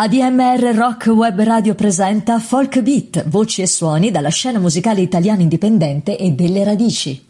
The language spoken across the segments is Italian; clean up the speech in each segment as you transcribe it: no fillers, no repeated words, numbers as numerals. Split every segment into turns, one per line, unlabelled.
ADMR Rock Web Radio presenta Folk Beat, voci e suoni dalla scena musicale italiana indipendente e delle radici.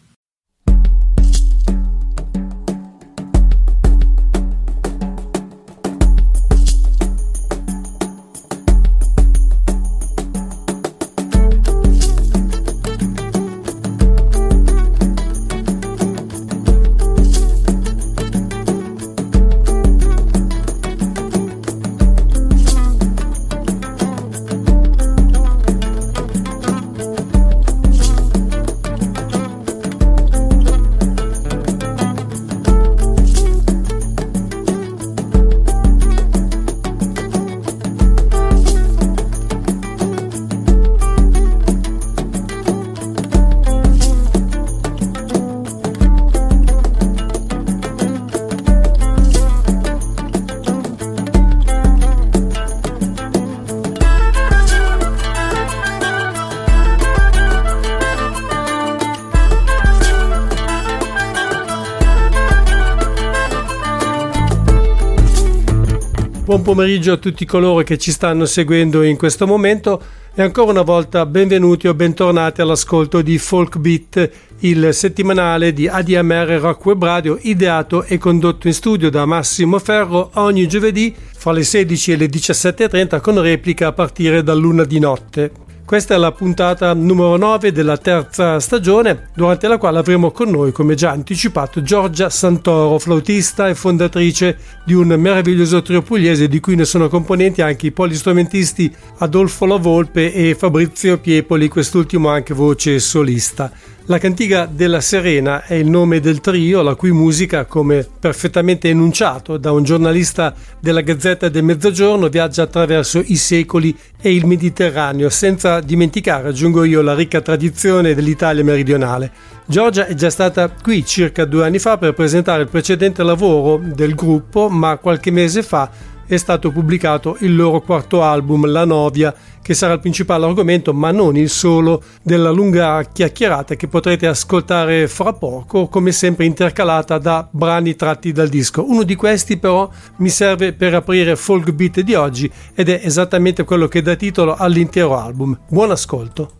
Buon pomeriggio a tutti coloro che ci stanno seguendo in questo momento e ancora una volta benvenuti o bentornati all'ascolto di Folk Beat, il settimanale di ADMR Rock Web Radio, ideato e condotto in studio da Massimo Ferro ogni giovedì fra le 16 e le 17.30 con replica a partire dall'1 di notte. Questa è la puntata numero 9 della terza stagione, durante la quale avremo con noi, come già anticipato, Giorgia Santoro, flautista e fondatrice di un meraviglioso trio pugliese di cui ne sono componenti anche i polistrumentisti Adolfo La Volpe e Fabrizio Piepoli, quest'ultimo anche voce solista. La Cantiga della Serena è il nome del trio, la cui musica, come perfettamente enunciato da un giornalista della Gazzetta del Mezzogiorno, viaggia attraverso i secoli e il Mediterraneo, senza dimenticare, aggiungo io, la ricca tradizione dell'Italia meridionale. Giorgia è già stata qui circa 2 anni fa per presentare il precedente lavoro del gruppo, ma qualche mese fa è stato pubblicato il loro quarto album, La Novia, che sarà il principale argomento, ma non il solo, della lunga chiacchierata che potrete ascoltare fra poco, come sempre intercalata da brani tratti dal disco. Uno di questi però mi serve per aprire Folk Beat di oggi ed è esattamente quello che dà titolo all'intero album. Buon ascolto.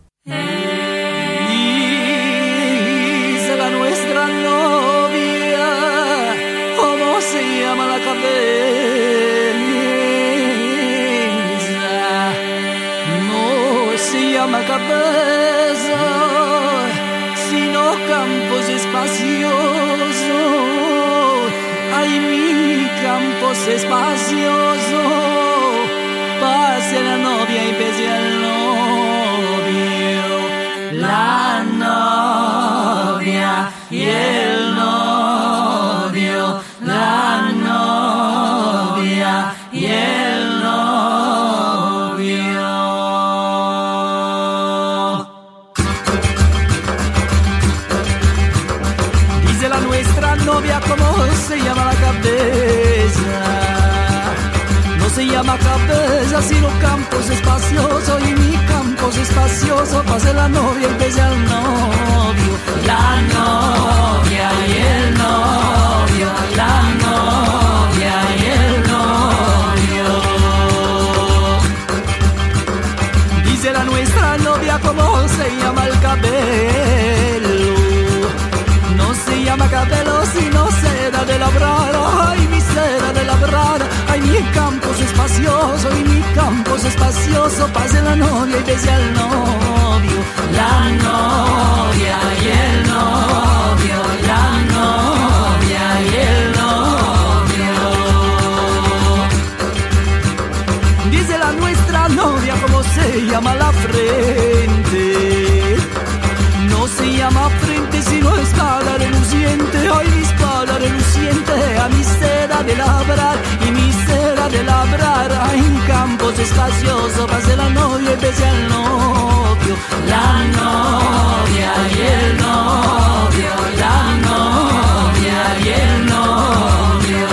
Cabeza, sino campos espacioso, ay mi campos espacioso, pase la novia y pese al novio, la novia y el novio, la novia y el novio. Novia, ¿cómo se llama la cabeza? No se llama cabeza, sino campos espacioso, y mi campos espacioso, pase la novia y bese al novio. La novia y el novio, la novia y el novio. Dice la nuestra novia, ¿cómo se llama el cabello? No se llama cabello sino seda de labrar, ay mi seda de labrar, ay mi campos espacioso y mi campos espacioso, pase la novia y bese al novio, la novia y el novio, la novia y el novio. Dice la nuestra novia cómo se llama la frente. No se llama frente sino espada reluciente, ay mi espada reluciente, a mi seda de labrar y mi seda de labrar, ay en campos espacioso, pase la novia y bese al novio, la novia y el novio, la novia y el novio.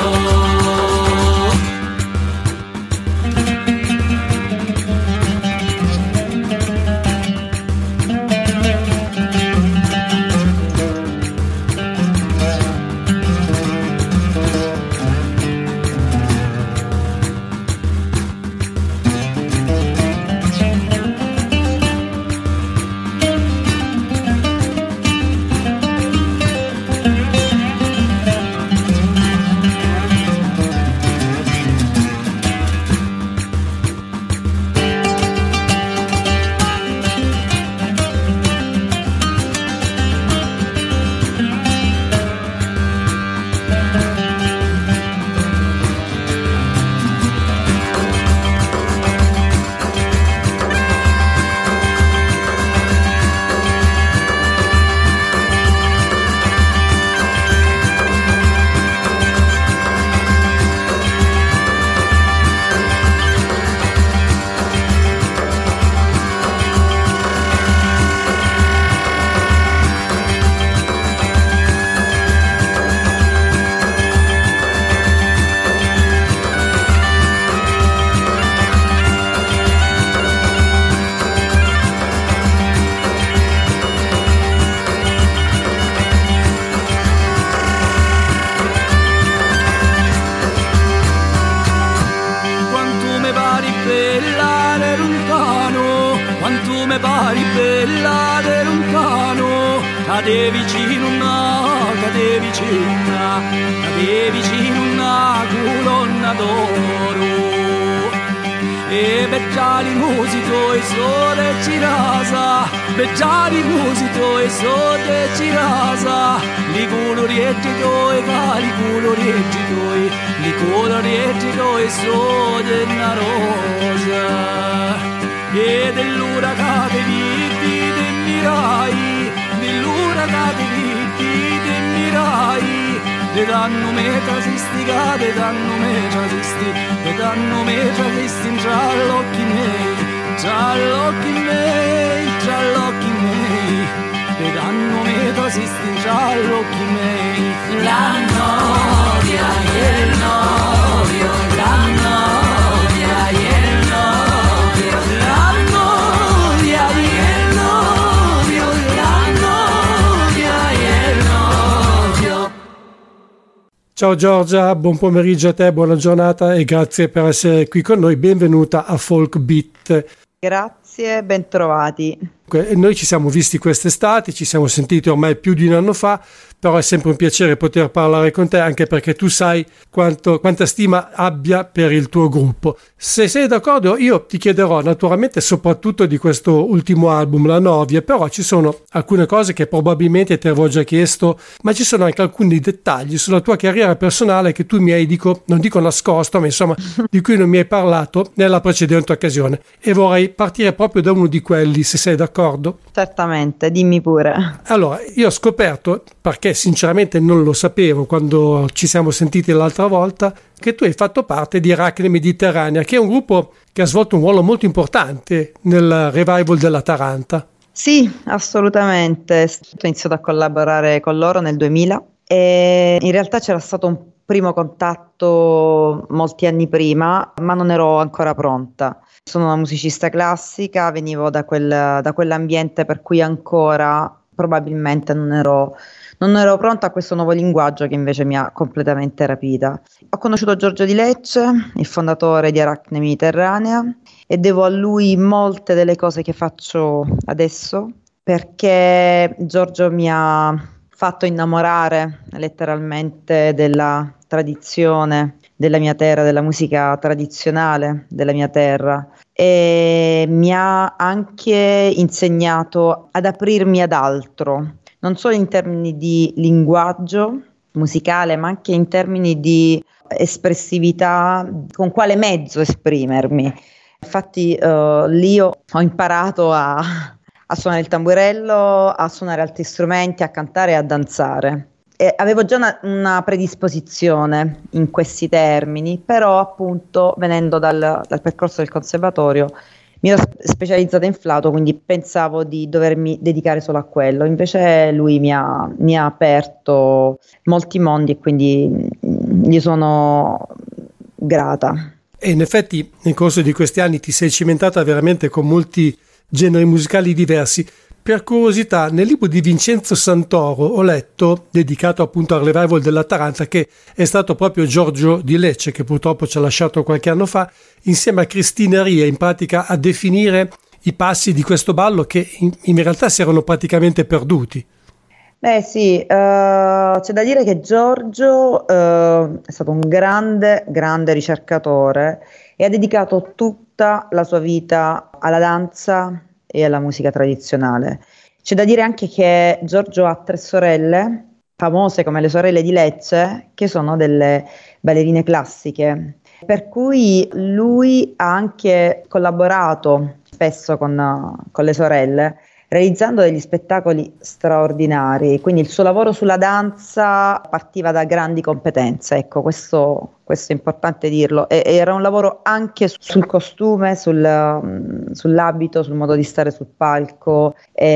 quanto me pari bella da lontano, cade vicino una colonna d'oro. E beggiali musito e sole ci rasa, beggiali musito e sole ci rasa, li colorietti tuoi, cari colorietti tuoi, li colorietti tuoi sole una rosa. E dell'uragano vitti te mirai, dell'uragano vitti te mirai, te danno me trasistiga, te danno me trasisti, te danno me trasisti tra gli occhi miei, tra gli occhi miei, tra gli occhi miei, te danno me trasisti tra gli occhi miei. La novia e il novio, la novia e il novio, la novia e il novio, la novia e il novio.
Ciao Giorgia, buon pomeriggio a te, buona giornata e grazie per essere qui con noi. Benvenuta a Folk Beat.
Grazie, bentrovati.
Noi ci siamo visti quest'estate, ci siamo sentiti ormai più di un anno fa, però è sempre un piacere poter parlare con te, anche perché tu sai quanta stima abbia per il tuo gruppo. Se sei d'accordo, io ti chiederò naturalmente soprattutto di questo ultimo album, La Novia, però ci sono alcune cose che probabilmente ti avevo già chiesto, ma ci sono anche alcuni dettagli sulla tua carriera personale che tu mi hai, non dico nascosto, ma insomma di cui non mi hai parlato nella precedente occasione, e vorrei partire proprio da uno di quelli, se sei d'accordo.
Certamente, dimmi pure.
Allora, io ho scoperto, perché sinceramente non lo sapevo quando ci siamo sentiti l'altra volta, che tu hai fatto parte di Arachne Mediterranea, che è un gruppo che ha svolto un ruolo molto importante nel revival della Taranta.
Sì, assolutamente. Ho iniziato a collaborare con loro nel 2000 e in realtà c'era stato un primo contatto molti anni prima, ma non ero ancora pronta. Sono una musicista classica, venivo da quell'ambiente per cui ancora probabilmente non ero pronta a questo nuovo linguaggio che invece mi ha completamente rapita. Ho conosciuto Giorgio Di Lecce, il fondatore di Arachne Mediterranea, e devo a lui molte delle cose che faccio adesso, perché Giorgio mi ha fatto innamorare letteralmente della tradizione della mia terra, della musica tradizionale della mia terra, e mi ha anche insegnato ad aprirmi ad altro, non solo in termini di linguaggio musicale, ma anche in termini di espressività, con quale mezzo esprimermi. Infatti lì ho imparato a suonare il tamburello, a suonare altri strumenti, a cantare e a danzare. E avevo già una predisposizione in questi termini, però appunto venendo dal percorso del conservatorio mi ero specializzata in flauto, quindi pensavo di dovermi dedicare solo a quello. Invece lui mi ha aperto molti mondi e quindi gli sono grata.
E in effetti nel corso di questi anni ti sei cimentata veramente con molti generi musicali diversi. Per curiosità, nel libro di Vincenzo Santoro ho letto, dedicato appunto al revival della Taranta, che è stato proprio Giorgio Di Lecce, che purtroppo ci ha lasciato qualche anno fa, insieme a Cristina Ria, in pratica a definire i passi di questo ballo che in realtà si erano praticamente perduti.
Beh sì, c'è da dire che Giorgio è stato un grande ricercatore e ha dedicato tutta la sua vita alla danza e alla musica tradizionale. C'è da dire anche che Giorgio ha 3 sorelle, famose come le sorelle di Lecce, che sono delle ballerine classiche, per cui lui ha anche collaborato spesso con le sorelle, realizzando degli spettacoli straordinari. Quindi il suo lavoro sulla danza partiva da grandi competenze, ecco, questo è importante dirlo. E era un lavoro anche sul costume, sull'abito, sul modo di stare sul palco,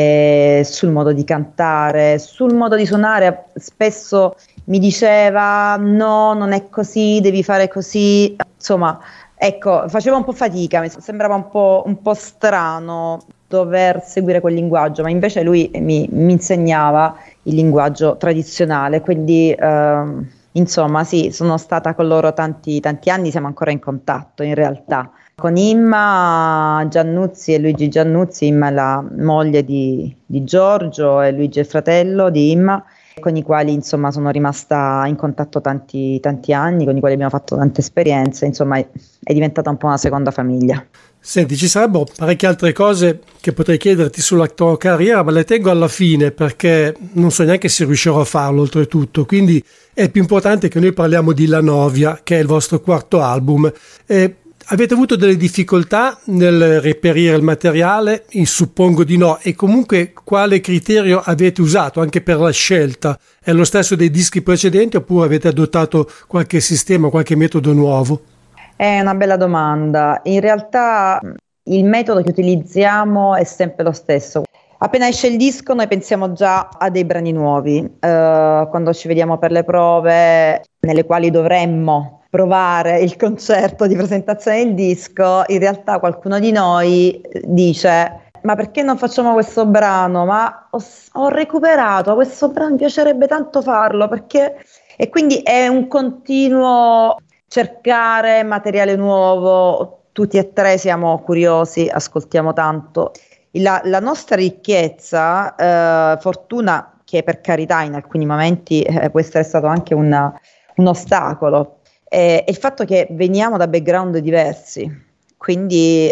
sul modo di cantare, sul modo di suonare. Spesso mi diceva no, non è così, devi fare così. Insomma, ecco, faceva un po' fatica, mi sembrava un po' strano dover seguire quel linguaggio, ma invece lui mi insegnava il linguaggio tradizionale, quindi Insomma, sì, sono stata con loro tanti anni, siamo ancora in contatto in realtà. Con Imma Giannuzzi e Luigi Giannuzzi, Imma è la moglie di Giorgio e Luigi è il fratello di Imma, con i quali insomma sono rimasta in contatto tanti anni, con i quali abbiamo fatto tante esperienze, insomma è diventata un po' una seconda famiglia.
Senti, ci sarebbero parecchie altre cose che potrei chiederti sulla tua carriera, ma le tengo alla fine perché non so neanche se riuscirò a farlo oltretutto, quindi è più importante che noi parliamo di La Novia, che è il vostro quarto album. Avete avuto delle difficoltà nel reperire il materiale? Suppongo di no. E comunque quale criterio avete usato anche per la scelta? È lo stesso dei dischi precedenti oppure avete adottato qualche sistema, qualche metodo nuovo?
È una bella domanda. In realtà il metodo che utilizziamo è sempre lo stesso. Appena esce il disco noi pensiamo già a dei brani nuovi. Quando ci vediamo per le prove nelle quali dovremmo provare il concerto di presentazione del disco, in realtà qualcuno di noi dice: ma perché non facciamo questo brano? Ma ho recuperato questo brano, mi piacerebbe tanto farlo, perché... E quindi è un continuo cercare materiale nuovo, tutti e tre siamo curiosi, ascoltiamo tanto. La nostra ricchezza, fortuna che per carità in alcuni momenti può essere stato anche un ostacolo, è il fatto che veniamo da background diversi, quindi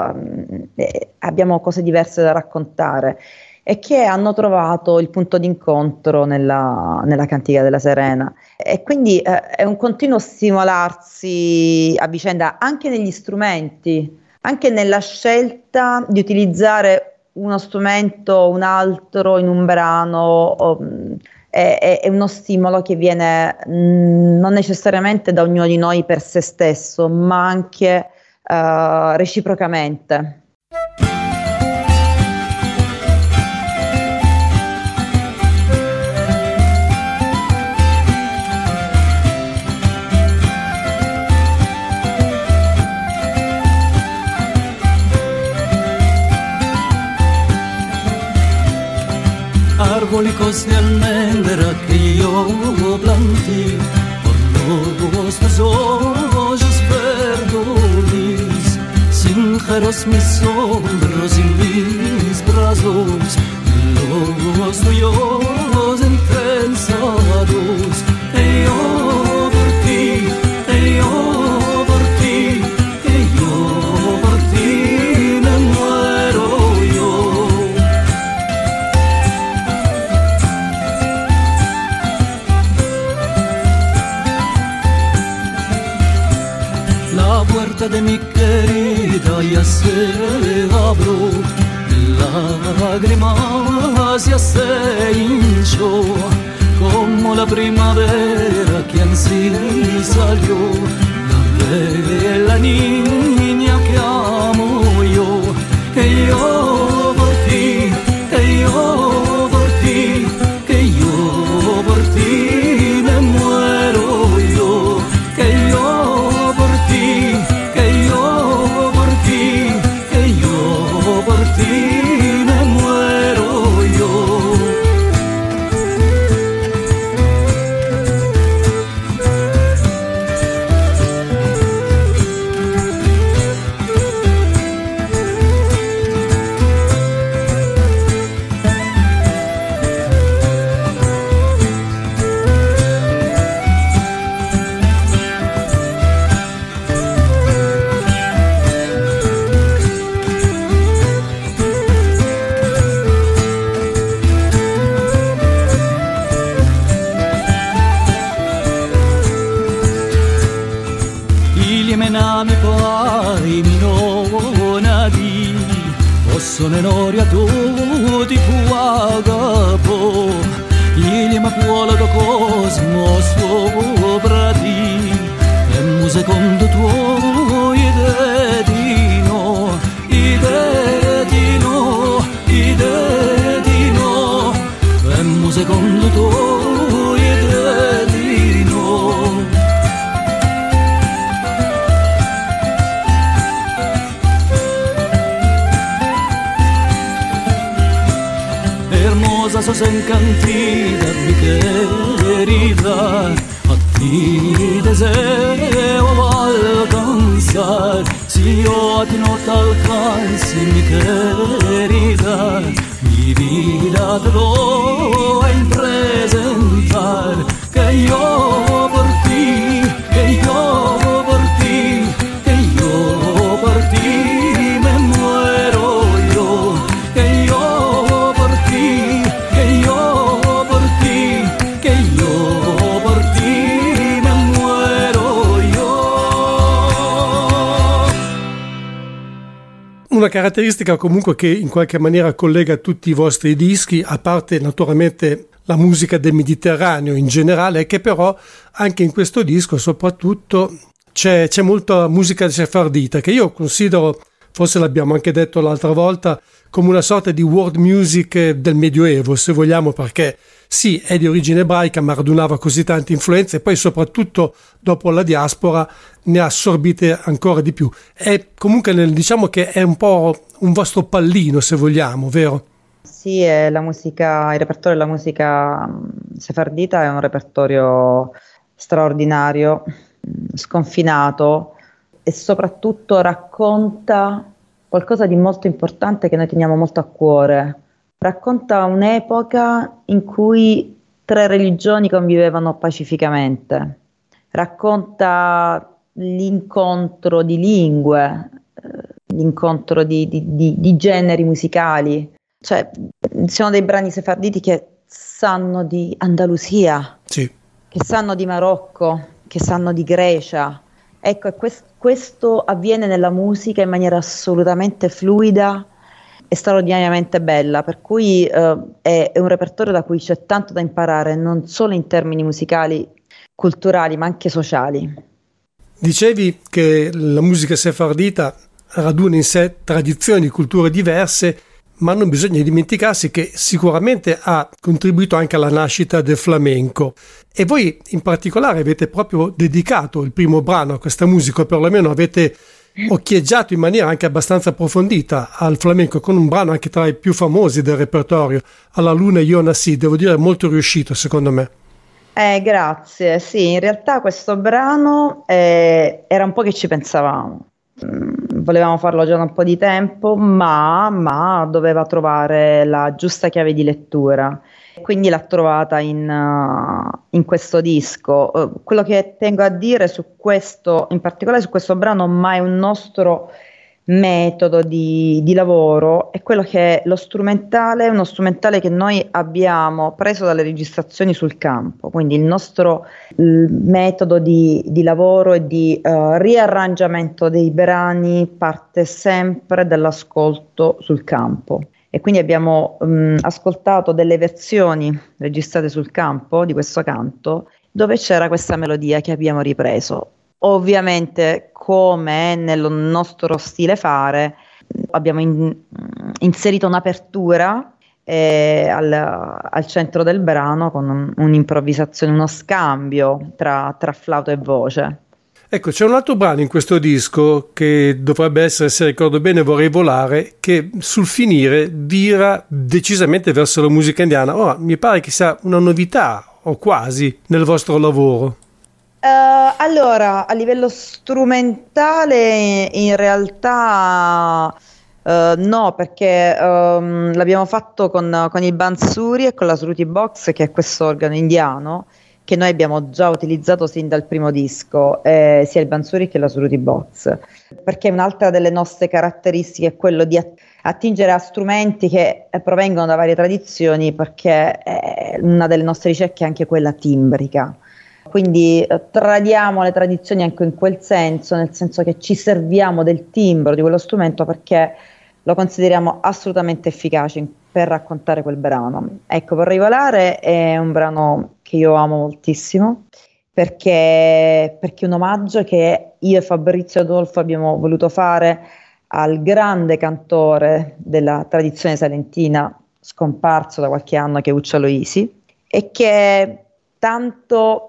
abbiamo cose diverse da raccontare e che hanno trovato il punto d'incontro nella Cantiga della Serena, e quindi è un continuo stimolarsi a vicenda anche negli strumenti, anche nella scelta di utilizzare uno strumento o un altro in un brano. È uno stimolo che viene non necessariamente da ognuno di noi per se stesso, ma anche reciprocamente.
Arvoli, cosne, almendra che io planti, por los ojos verdolis, sinceros mis sombros y mis brazos, los tuyos intensados, que yo por ti, que yo por ti, que yo por ti me muero yo. La puerta de mi querida ya se abrió, lágrimas ya se hinchó, como la primavera que en sí salió, la niña que amo yo, que yo por ti, que yo por ti, que yo por ti me muero yo, que yo por ti, que yo por ti, que yo por ti me muero yo. Menami poi minonadi, possono noria tutti puagapo, ili ma puola do cosmo sopra di, e mu secondo tuo idedino, idedino, idedino, e mu secondo tuo idedino. Hermosa sos encantida, mi querida, a ti mi deseo alcanzar, si yo a ti no te alcance, mi querida, mi vida te voy a presentar, que yo por ti, que yo por ti, que yo por ti me muero yo, que yo por ti, que yo por ti, que yo por ti me muero yo.
Una caratteristica comunque che in qualche maniera collega tutti i vostri dischi, a parte naturalmente la musica del Mediterraneo in generale, è che però anche in questo disco soprattutto c'è molta musica sefardita, che io considero, forse l'abbiamo anche detto l'altra volta, come una sorta di world music del Medioevo, se vogliamo, perché sì, è di origine ebraica, ma radunava così tante influenze e poi soprattutto dopo la diaspora ne ha assorbite ancora di più. È comunque, diciamo che è un po' un vostro pallino, se vogliamo, vero?
Sì, è la musica, il repertorio della musica sefardita è un repertorio straordinario, sconfinato e soprattutto racconta qualcosa di molto importante che noi teniamo molto a cuore. Racconta un'epoca in cui tre religioni convivevano pacificamente. Racconta l'incontro di lingue, l'incontro di generi musicali. Cioè, ci sono dei brani sefarditi che sanno di Andalusia,
sì,
che sanno di Marocco, che sanno di Grecia. Ecco, e questo avviene nella musica in maniera assolutamente fluida e straordinariamente bella, per cui è un repertorio da cui c'è tanto da imparare, non solo in termini musicali, culturali, ma anche sociali.
Dicevi che la musica sefardita raduna in sé tradizioni, culture diverse, ma non bisogna dimenticarsi che sicuramente ha contribuito anche alla nascita del flamenco. E voi in particolare avete proprio dedicato il primo brano a questa musica, o perlomeno avete occhieggiato in maniera anche abbastanza approfondita al flamenco, con un brano anche tra i più famosi del repertorio, Alla Luna Yo Nací, devo dire molto riuscito secondo me.
Grazie, sì, in realtà questo brano era un po' che ci pensavamo. Volevamo farlo già da un po' di tempo, ma doveva trovare la giusta chiave di lettura, quindi l'ha trovata in questo disco. Quello che tengo a dire su questo, in particolare su questo brano, ma è un nostro metodo di lavoro, è quello che lo strumentale è uno strumentale che noi abbiamo preso dalle registrazioni sul campo, quindi il nostro metodo di lavoro e di riarrangiamento dei brani parte sempre dall'ascolto sul campo, e quindi abbiamo ascoltato delle versioni registrate sul campo di questo canto dove c'era questa melodia che abbiamo ripreso. Ovviamente, come è nel nostro stile fare, abbiamo inserito un'apertura al centro del brano con un'improvvisazione, uno scambio tra flauto e voce.
Ecco, c'è un altro brano in questo disco che dovrebbe essere, se ricordo bene, Vorrei volare, che sul finire vira decisamente verso la musica indiana. Ora, mi pare che sia una novità, o quasi, nel vostro lavoro.
Allora, a livello strumentale in realtà no, perché l'abbiamo fatto con il Bansuri e con la Sruti Box, che è questo organo indiano che noi abbiamo già utilizzato sin dal primo disco, sia il Bansuri che la Sruti Box, perché un'altra delle nostre caratteristiche è quello di attingere a strumenti che provengono da varie tradizioni, perché una delle nostre ricerche è anche quella timbrica. Quindi tradiamo le tradizioni anche in quel senso, nel senso che ci serviamo del timbro di quello strumento perché lo consideriamo assolutamente efficace per raccontare quel brano. Ecco, Vorrei volare è un brano che io amo moltissimo perché è un omaggio che io e Fabrizio Adolfo abbiamo voluto fare al grande cantore della tradizione salentina, scomparso da qualche anno, che è Uccio Aloisi, e che tanto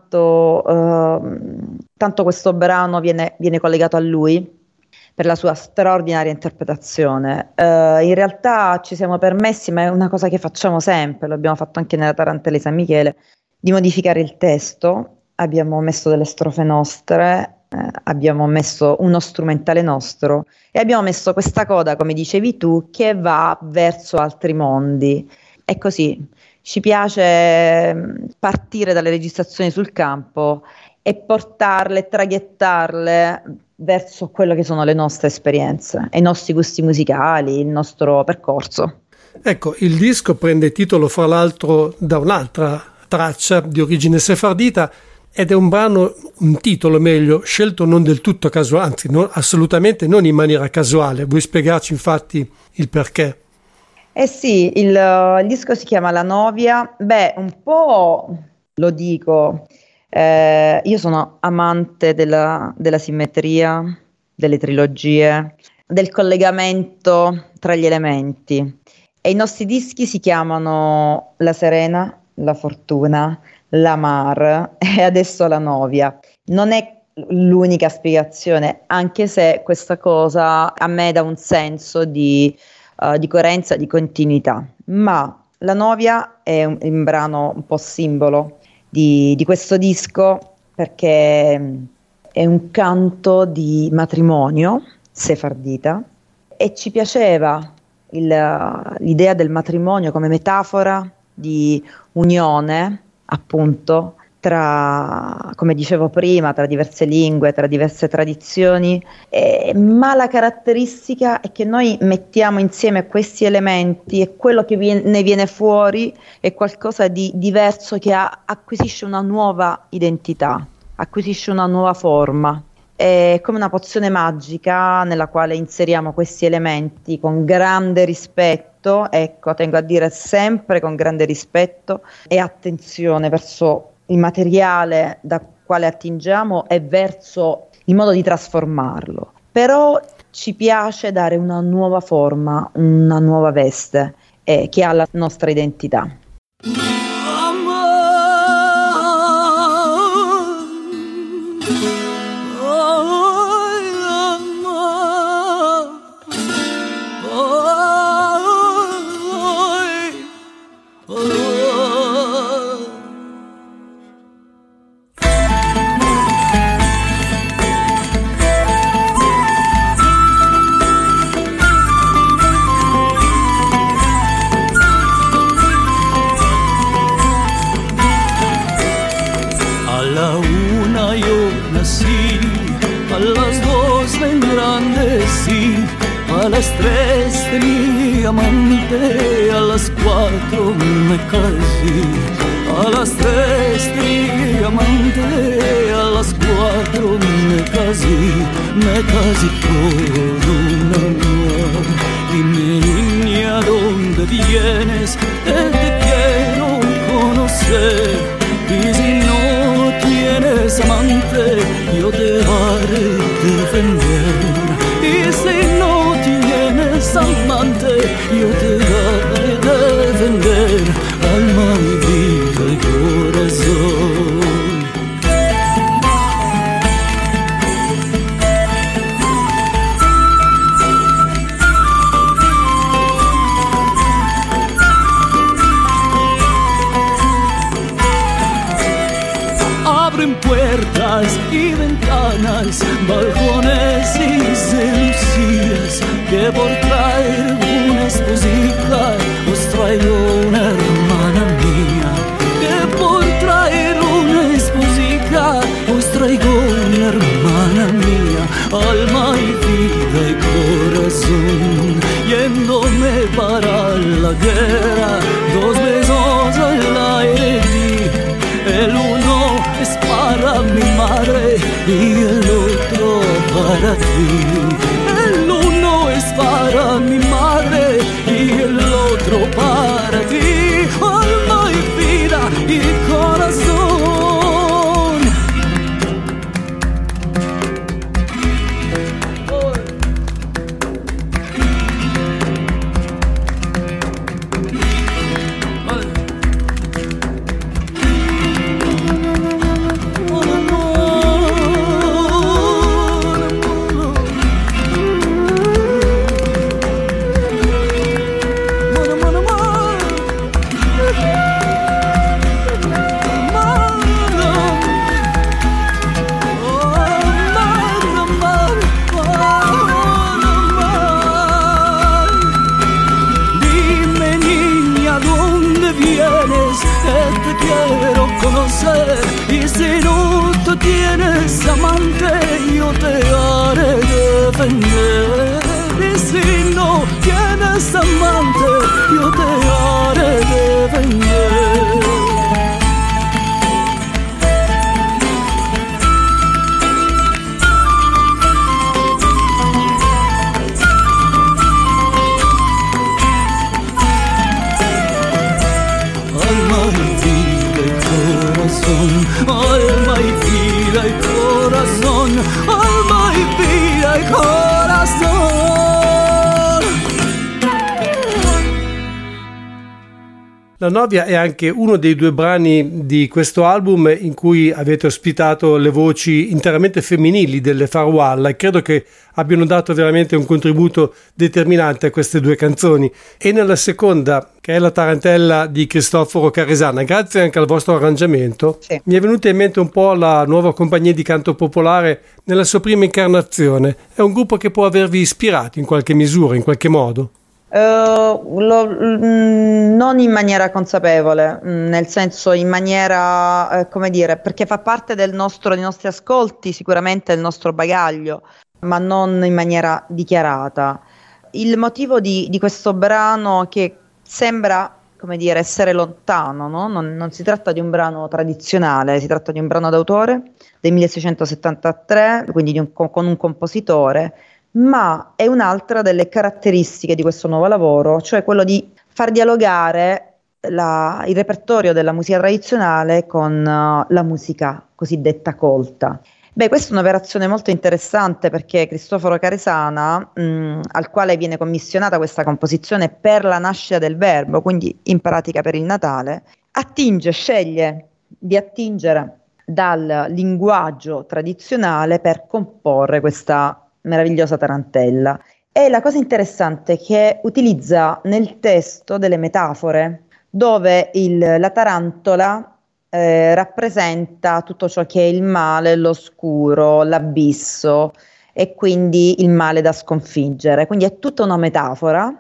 questo brano viene collegato a lui per la sua straordinaria interpretazione. In realtà ci siamo permessi, ma è una cosa che facciamo sempre, lo abbiamo fatto anche nella Tarantella di San Michele, di modificare il testo abbiamo messo delle strofe nostre, abbiamo messo uno strumentale nostro e abbiamo messo questa coda, come dicevi tu, che va verso altri mondi. E così ci piace partire dalle registrazioni sul campo e portarle, traghettarle verso quello che sono le nostre esperienze, i nostri gusti musicali, il nostro percorso.
Ecco, il disco prende titolo fra l'altro da un'altra traccia di origine sefardita ed è un titolo meglio, scelto non del tutto casuale, anzi assolutamente non in maniera casuale. Vuoi spiegarci infatti il perché?
Eh sì, il disco si chiama La Novia. Beh, un po' lo dico, io sono amante della simmetria, delle trilogie, del collegamento tra gli elementi e i nostri dischi si chiamano La Serena, La Fortuna, La Mar e adesso La Novia. Non è l'unica spiegazione, anche se questa cosa a me dà un senso di coerenza, di continuità, ma La Novia è un brano un po' simbolo di questo disco perché è un canto di matrimonio sefardita e ci piaceva l'idea del matrimonio come metafora di unione, appunto, tra, come dicevo prima, tra diverse lingue, tra diverse tradizioni, ma la caratteristica è che noi mettiamo insieme questi elementi e quello che ne viene fuori è qualcosa di diverso che acquisisce una nuova identità, acquisisce una nuova forma. È come una pozione magica nella quale inseriamo questi elementi con grande rispetto, ecco, tengo a dire sempre con grande rispetto e attenzione verso il materiale da quale attingiamo e verso il modo di trasformarlo. Però ci piace dare una nuova forma, una nuova veste che ha la nostra identità.
A las 3 tenía amante, a las 4 me casé. A las 3 tenía amante, a las 4 me casé por una mujer. Dime niña, ¿dónde vienes? Te quiero conocer. Y si no tienes amante, yo te haré defender. Y si no tienes amante, yo te haré defender. Alma, mi vida y corazón. Abren puertas y ventanas, balcones y celosías, que por traer una esposita os traigo una hermana mía. Que por traer una esposita os traigo una hermana mía. Alma y vida y corazón, yéndome para la guerra, 2 besos al aire di. El uno es para mi madre y el otro para ti. El uno es para mi madre y el otro para ti. Alma y vida y corazón. sé. Y si no tú tienes amante, yo te haré defender. Y si no tienes amante, yo te haré defender. Alma y vida y corazón, alma y vida y corazón.
La Novia è anche uno dei due brani di questo album in cui avete ospitato le voci interamente femminili delle Farwalla e credo che abbiano dato veramente un contributo determinante a queste due canzoni. E nella seconda, che è La Tarantella di Cristoforo Caresana, grazie anche al vostro arrangiamento,
sì,
mi è venuta in mente un po' la Nuova Compagnia di Canto Popolare nella sua prima incarnazione. È un gruppo che può avervi ispirato in qualche misura, in qualche modo?
Non in maniera consapevole, nel senso in maniera, come dire, perché fa parte dei nostri ascolti, sicuramente del nostro bagaglio, ma non in maniera dichiarata. Il motivo di questo brano che sembra, come dire, essere lontano, no? Non si tratta di un brano tradizionale, si tratta di un brano d'autore del 1673, quindi con un compositore, ma è un'altra delle caratteristiche di questo nuovo lavoro, cioè quello di far dialogare il repertorio della musica tradizionale con la musica cosiddetta colta. Beh, questa è un'operazione molto interessante perché Cristoforo Caresana, al quale viene commissionata questa composizione per la nascita del Verbo, quindi in pratica per il Natale, sceglie di attingere dal linguaggio tradizionale per comporre questa meravigliosa tarantella. E la cosa interessante è che utilizza nel testo delle metafore dove la tarantola rappresenta tutto ciò che è il male, l'oscuro, l'abisso e quindi il male da sconfiggere. Quindi è tutta una metafora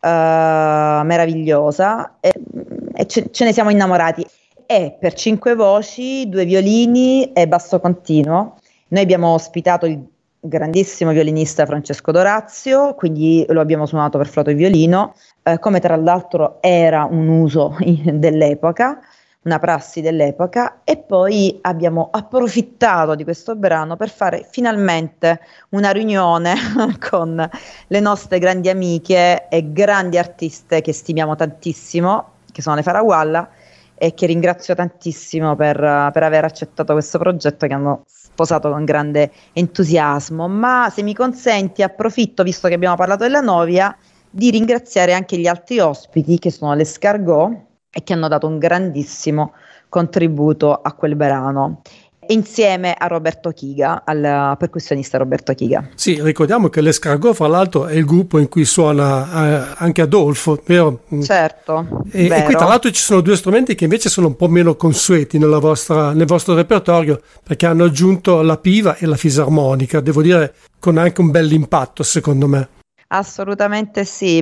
meravigliosa e ce ne siamo innamorati. E per 5 voci, 2 violini e basso continuo. Noi abbiamo ospitato il grandissimo violinista Francesco Dorazio, quindi lo abbiamo suonato per flauto e violino, come tra l'altro era un uso dell'epoca, una prassi dell'epoca, e poi abbiamo approfittato di questo brano per fare finalmente una riunione con le nostre grandi amiche e grandi artiste che stimiamo tantissimo, che sono le Farwalla, e che ringrazio tantissimo per aver accettato questo progetto che hanno sposato con grande entusiasmo. Ma se mi consenti, approfitto, visto che abbiamo parlato della Novia, di ringraziare anche gli altri ospiti che sono le Scargot e che hanno dato un grandissimo contributo a quel brano, insieme a Roberto Chiga, al percussionista Roberto Chiga.
Sì, ricordiamo che l'Escargot, fra l'altro, è il gruppo in cui suona anche Adolfo, vero?
Certo,
e qui tra l'altro ci sono 2 strumenti che invece sono un po' meno consueti nel vostro repertorio, perché hanno aggiunto la piva e la fisarmonica, devo dire con anche un bel impatto secondo me.
Assolutamente sì.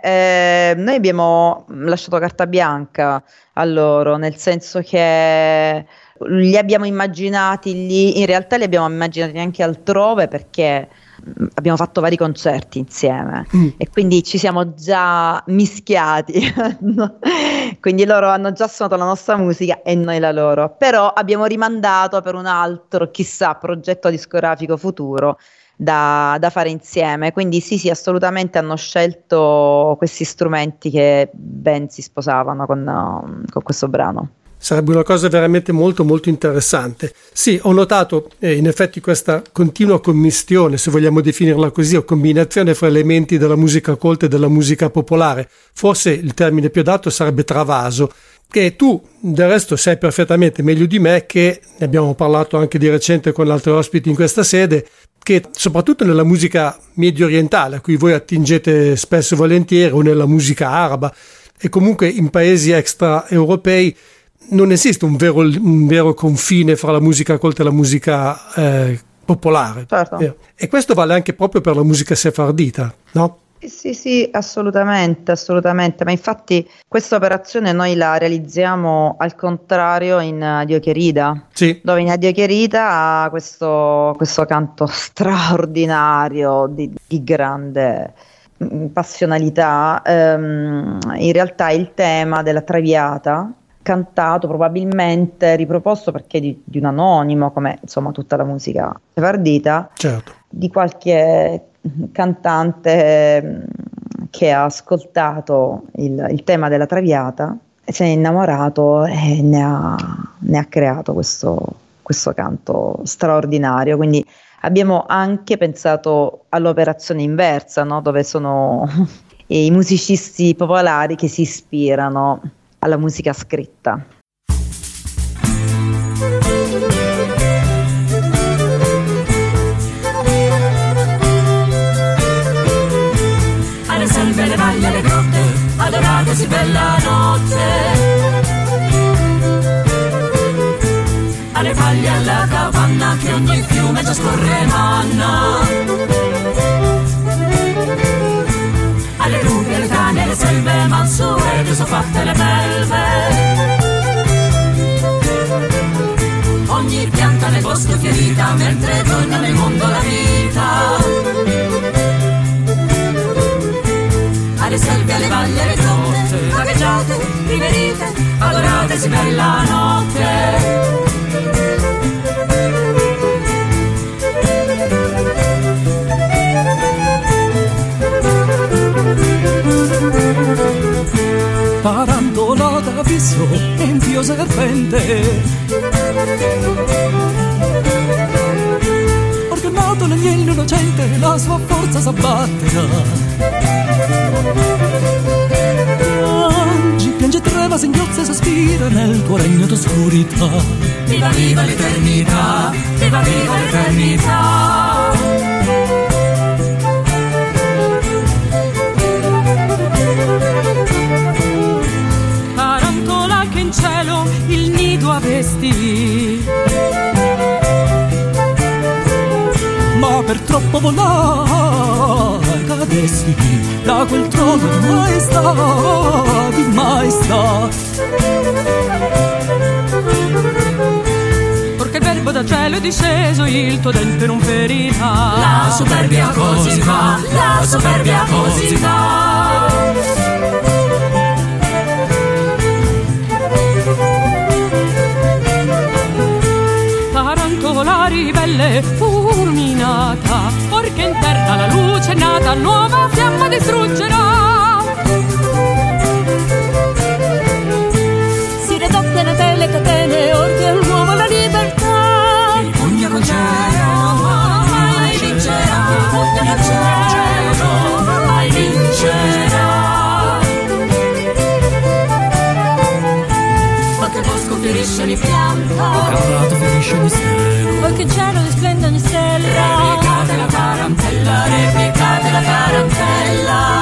Noi abbiamo lasciato carta bianca a loro, nel senso che li abbiamo immaginati lì, in realtà li abbiamo immaginati anche altrove perché abbiamo fatto vari concerti insieme e quindi ci siamo già mischiati quindi loro hanno già suonato la nostra musica e noi la loro, però abbiamo rimandato per un altro, chissà, progetto discografico futuro da fare insieme. Quindi sì, assolutamente hanno scelto questi strumenti che ben si sposavano con questo brano.
Sarebbe una cosa veramente molto molto interessante. Sì, ho notato in effetti questa continua commistione, se vogliamo definirla così, o combinazione fra elementi della musica colta e della musica popolare. Forse il termine più adatto sarebbe travaso, che tu del resto sai perfettamente meglio di me, che ne abbiamo parlato anche di recente con altri ospiti in questa sede, che soprattutto nella musica medio orientale, a cui voi attingete spesso e volentieri, o nella musica araba e comunque in paesi extraeuropei, non esiste un vero confine fra la musica colta e la musica popolare.
Certo.
E questo vale anche proprio per la musica sefardita, no?
Sì, assolutamente, ma infatti questa operazione noi la realizziamo al contrario in Dio Querida,
sì,
dove in Dio Querida ha questo canto straordinario di grande passionalità, in realtà il tema della Traviata, cantato probabilmente, riproposto perché di un anonimo, come insomma tutta la musica sefardita,
certo,
di qualche cantante che ha ascoltato il tema della Traviata, se ne è innamorato e ne ha creato questo canto straordinario. Quindi abbiamo anche pensato all'operazione inversa, no? Dove sono i musicisti popolari che si ispirano alla musica scritta.
Alle selve, alle valli, alle grotte, adoratesi bella notte. Alle faglie, alla capanna, che ogni fiume già scorre manna. Alle rupi, alle cani, alle selve mansuete, sono fatte le belve. Ogni pianta nel bosco fiorita, mentre torna nel mondo la vita. Alle selve, alle valli, alle grotte, vagheggiate, riverite, adoratesi bella notte.
Tarantola d'abisso, empio serpente, orgonato l'agnello innocente, la sua forza s'abbatterà. Piangi, piange, trema, singhiozza e sospira nel tuo regno d'oscurità.
Viva viva l'eternità, viva viva l'eternità.
Tarantola che in cielo il nido avesti, ma per troppo volare cadesti da quel trono di maestà. Perché il verbo dal cielo è disceso, il tuo dente non ferirà.
La superbia così va, la superbia così va.
Tarantola ribelle fulminata, perché in terra la luce è nata, nuova fiamma distruggerà. Si ridoppiano le catene, ordine l'uomo la libertà.
Il pugno col cielo mai vincerà, il pugno col cielo mai vincerà. Qualche bosco fiorisce ogni pianta,
Prato finisce ogni stella,
qualche cielo risplende ogni stella.
replicate la tarantella, replicate la tarantella.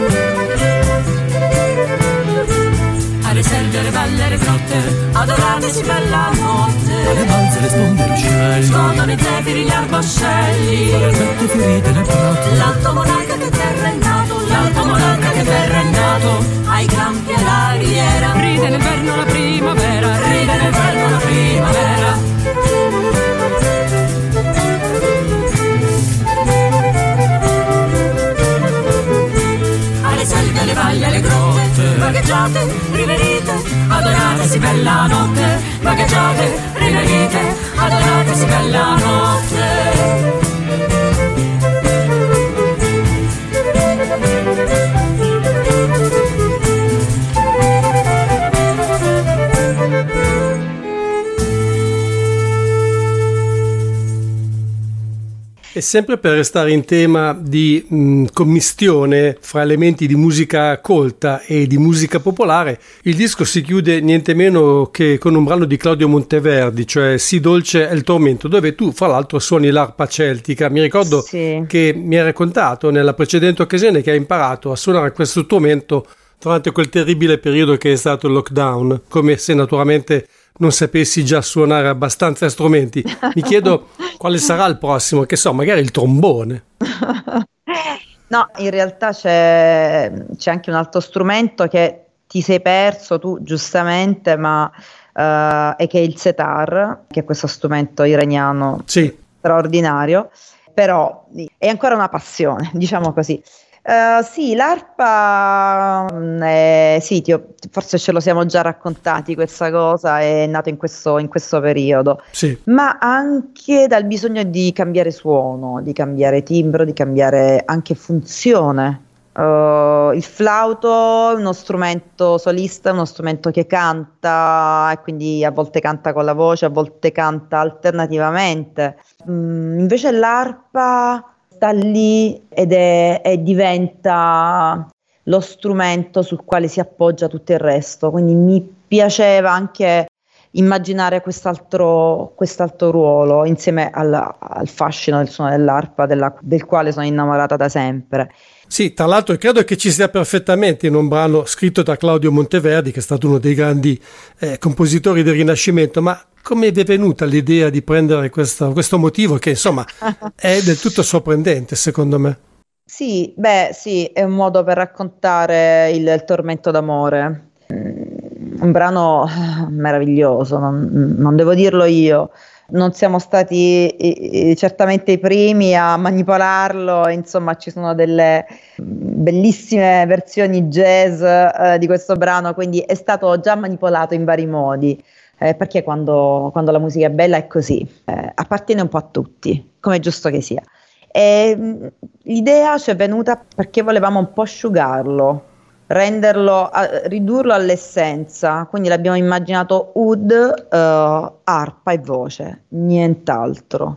Alle selve, alle valli, alle grotte, adoratesi bella notte.
alle balze, le sponde, gli uccelli,
Scondono i zefiri, gli arboscelli.
le erbette fiorite nel prato.
L'alto monarca che terra è nato, l'alto monarca che terra è nato, ai campi e alla riviera.
Ride l'inverno la primavera,
Ride l'inverno la primavera. Alle selve, alle valli, alle grotte, vagheggiate, riverite, adoratesi bella notte. Vagheggiate, riverite, adoratesi bella notte.
E sempre per restare in tema di commistione fra elementi di musica colta e di musica popolare, il disco si chiude niente meno che con un brano di Claudio Monteverdi, cioè Sì dolce è il tormento, dove tu fra l'altro suoni l'arpa celtica. Mi ricordo che mi hai raccontato nella precedente occasione che hai imparato a suonare questo strumento durante quel terribile periodo che è stato il lockdown, come se naturalmente non sapessi già suonare abbastanza strumenti. Mi chiedo quale sarà il prossimo, che so, magari il trombone.
No, in realtà c'è anche un altro strumento che ti sei perso tu giustamente, ma e che è il setar, che è questo strumento iraniano
Sì.
straordinario, però è ancora una passione, diciamo così. Sì, l'arpa, sì, forse ce lo siamo già raccontati questa cosa, è nato in questo periodo,
Sì.
ma anche dal bisogno di cambiare suono, di cambiare timbro, di cambiare anche funzione. Il flauto è uno strumento solista, uno strumento che canta e quindi a volte canta con la voce, a volte canta alternativamente. Invece l'arpa sta lì e diventa lo strumento sul quale si appoggia tutto il resto, quindi mi piaceva anche immaginare quest'altro ruolo insieme al fascino del suono dell'arpa, del quale sono innamorata da sempre.
Sì, tra l'altro credo che ci sia perfettamente in un brano scritto da Claudio Monteverdi, che è stato uno dei grandi compositori del Rinascimento, ma come vi è venuta l'idea di prendere questo motivo che insomma è del tutto sorprendente secondo me?
Sì, è un modo per raccontare il tormento d'amore, un brano meraviglioso, non devo dirlo io. Non siamo stati certamente i primi a manipolarlo, insomma ci sono delle bellissime versioni jazz di questo brano, quindi è stato già manipolato in vari modi, perché quando la musica è bella è così, appartiene un po' a tutti, come è giusto che sia. E l'idea ci è venuta perché volevamo un po' asciugarlo, ridurlo all'essenza, quindi l'abbiamo immaginato oud, arpa e voce, nient'altro.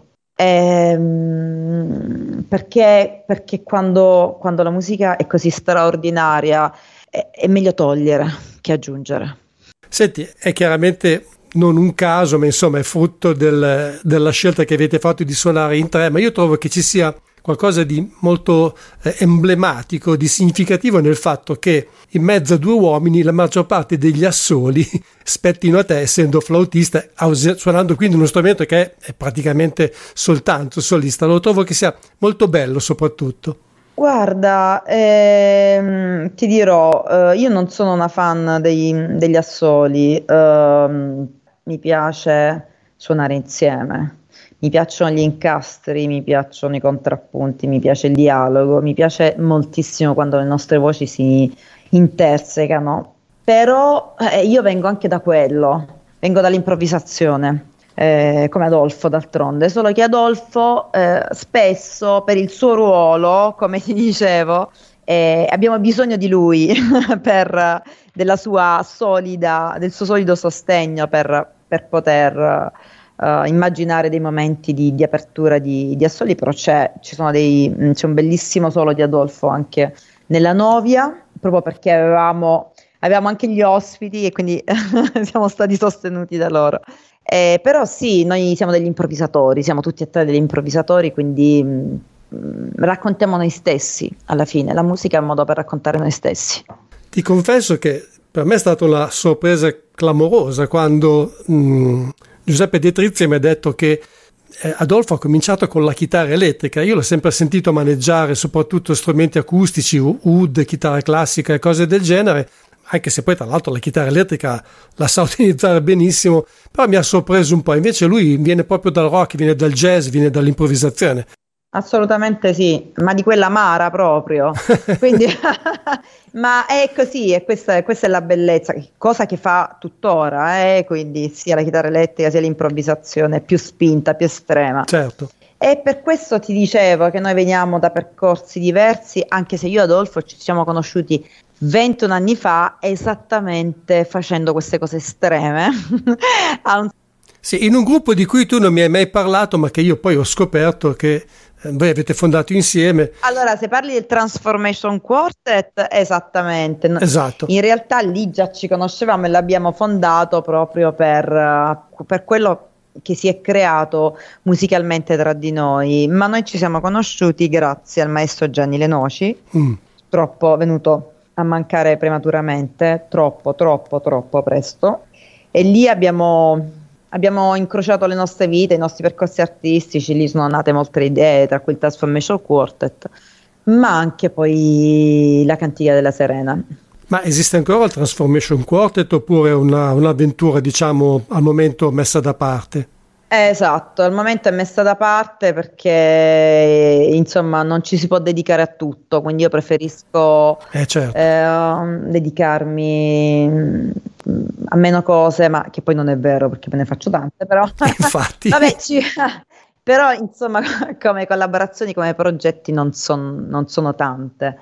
Perché quando la musica è così straordinaria è meglio togliere che aggiungere.
Senti, è chiaramente non un caso, ma insomma è frutto della scelta che avete fatto di suonare in tre, ma io trovo che ci sia qualcosa di molto emblematico, di significativo nel fatto che in mezzo a due uomini la maggior parte degli assoli spettino a te, essendo flautista, suonando quindi uno strumento che è praticamente soltanto solista. Lo trovo che sia molto bello soprattutto.
Guarda, ti dirò, io non sono una fan degli assoli, mi piace suonare insieme. Mi piacciono gli incastri, mi piacciono i contrappunti, mi piace il dialogo, mi piace moltissimo quando le nostre voci si intersecano, però io vengo anche da quello, vengo dall'improvvisazione, come Adolfo d'altronde, solo che Adolfo spesso per il suo ruolo, come ti dicevo, abbiamo bisogno di lui del suo solido sostegno per poter immaginare dei momenti di apertura di assoli, però c'è un bellissimo solo di Adolfo anche nella Novia, proprio perché avevamo anche gli ospiti e quindi siamo stati sostenuti da loro. Però sì, noi siamo degli improvvisatori, siamo tutti e tre degli improvvisatori, quindi raccontiamo noi stessi alla fine, la musica è un modo per raccontare noi stessi.
Ti confesso che per me è stata una sorpresa clamorosa quando Giuseppe De Trizia mi ha detto che Adolfo ha cominciato con la chitarra elettrica. Io l'ho sempre sentito maneggiare soprattutto strumenti acustici, oud, chitarra classica e cose del genere, anche se poi tra l'altro la chitarra elettrica la sa utilizzare benissimo, però mi ha sorpreso un po'. Invece lui viene proprio dal rock, viene dal jazz, viene dall'improvvisazione.
Assolutamente sì, ma di quella amara proprio. Quindi, ma è così, e questa è la bellezza, cosa che fa tuttora, quindi sia la chitarra elettrica sia l'improvvisazione più spinta, più estrema.
Certo.
E per questo ti dicevo che noi veniamo da percorsi diversi, anche se io e Adolfo ci siamo conosciuti 21 anni fa, esattamente facendo queste cose estreme.
Sì, in un gruppo di cui tu non mi hai mai parlato, ma che io poi ho scoperto che voi avete fondato insieme.
Allora, se parli del Transformation Quartet, esattamente.
Esatto.
In realtà lì già ci conoscevamo e l'abbiamo fondato proprio per quello che si è creato musicalmente tra di noi, ma noi ci siamo conosciuti grazie al maestro Gianni Lenoci, purtroppo venuto a mancare prematuramente, troppo presto, e lì abbiamo incrociato le nostre vite, i nostri percorsi artistici, lì sono nate molte idee, tra cui il Transformation Quartet, ma anche poi la Cantiga della Serena.
Ma esiste ancora il Transformation Quartet oppure è un'avventura, diciamo, al momento messa da parte?
Esatto, al momento è messa da parte perché insomma non ci si può dedicare a tutto, quindi io preferisco
certo.
dedicarmi a meno cose, ma che poi non è vero perché me ne faccio tante, però
infatti.
Vabbè, però insomma come collaborazioni, come progetti non sono tante.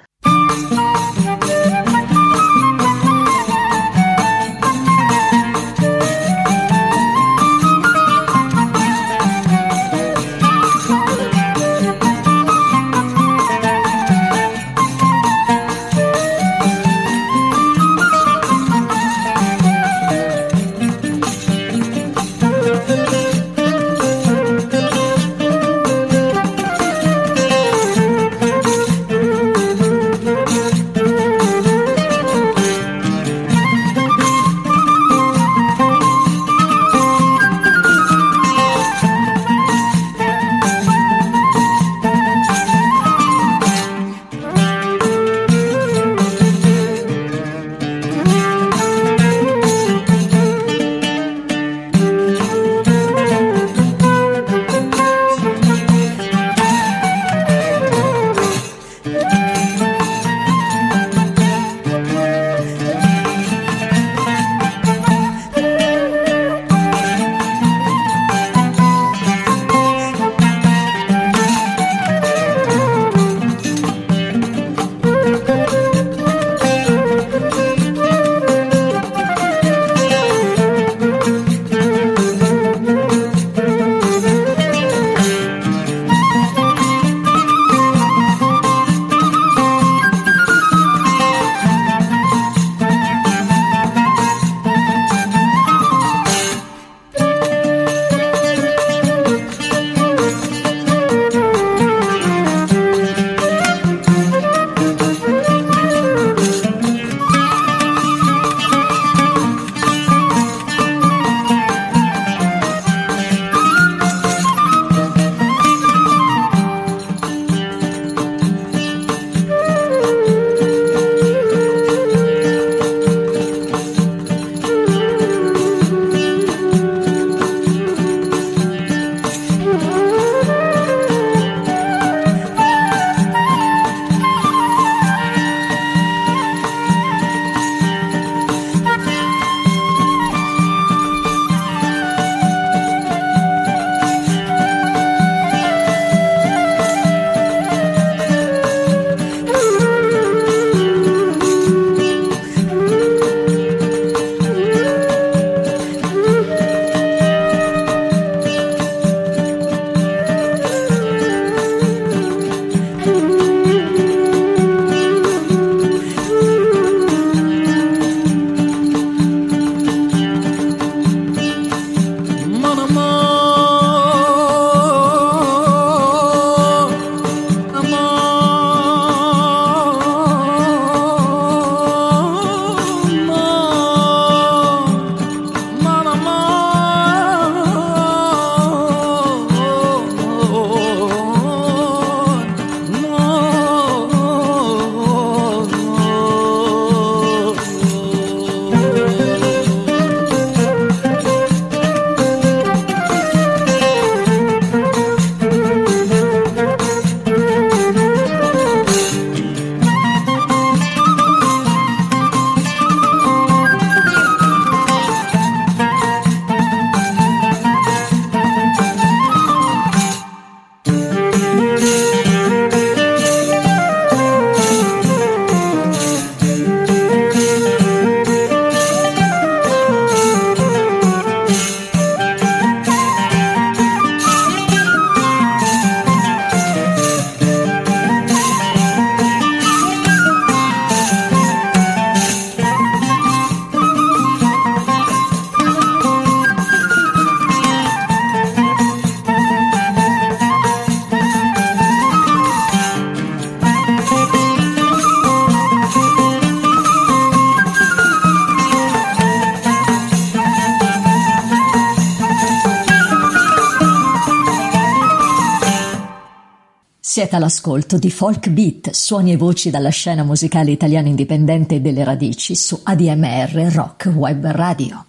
Siete all'ascolto di Folk Beat, suoni e voci dalla scena musicale italiana indipendente e delle radici su ADMR Rock Web Radio.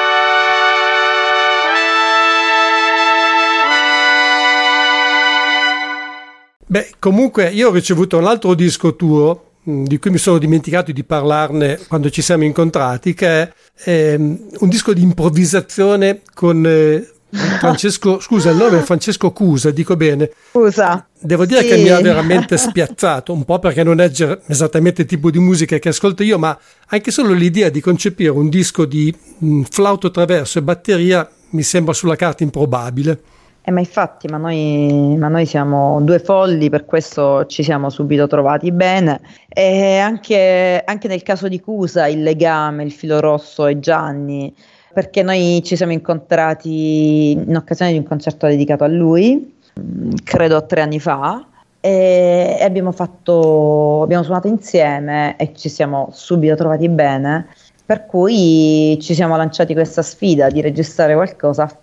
Beh, comunque io ho ricevuto un altro disco tuo, di cui mi sono dimenticato di parlarne quando ci siamo incontrati, che è un disco di improvvisazione con Francesco, scusa, il nome è Francesco Cusa, dico bene?
Cusa.
Devo dire che mi ha veramente spiazzato, un po' perché non è esattamente il tipo di musica che ascolto io, ma anche solo l'idea di concepire un disco di flauto traverso e batteria mi sembra sulla carta improbabile.
Ma infatti, ma noi siamo due folli, per questo ci siamo subito trovati bene. E anche nel caso di Cusa il legame, il filo rosso è Gianni, perché noi ci siamo incontrati in occasione di un concerto dedicato a lui, credo 3 anni fa, e abbiamo suonato insieme e ci siamo subito trovati bene, per cui ci siamo lanciati questa sfida di registrare qualcosa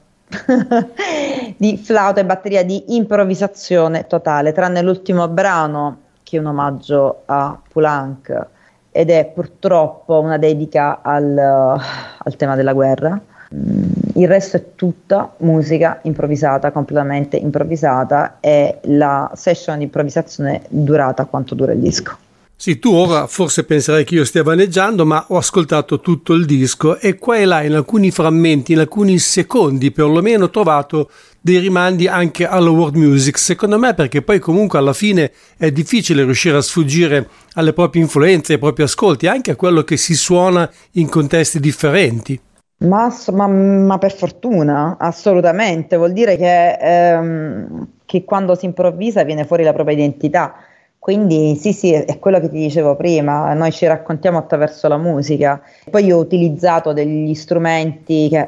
di flauto e batteria di improvvisazione totale, tranne l'ultimo brano che è un omaggio a Poulenc ed è purtroppo una dedica al tema della guerra. Il resto è tutta musica improvvisata, completamente improvvisata, e la session di improvvisazione durata quanto dura il disco.
Sì, tu ora forse penserai che io stia vaneggiando, ma ho ascoltato tutto il disco e qua e là in alcuni frammenti, in alcuni secondi perlomeno, ho trovato dei rimandi anche alla world music, secondo me, perché poi comunque alla fine è difficile riuscire a sfuggire alle proprie influenze, ai propri ascolti, anche a quello che si suona in contesti differenti.
Ma per fortuna, assolutamente, vuol dire che quando si improvvisa viene fuori la propria identità. Quindi sì, è quello che ti dicevo prima, noi ci raccontiamo attraverso la musica. Poi io ho utilizzato degli strumenti che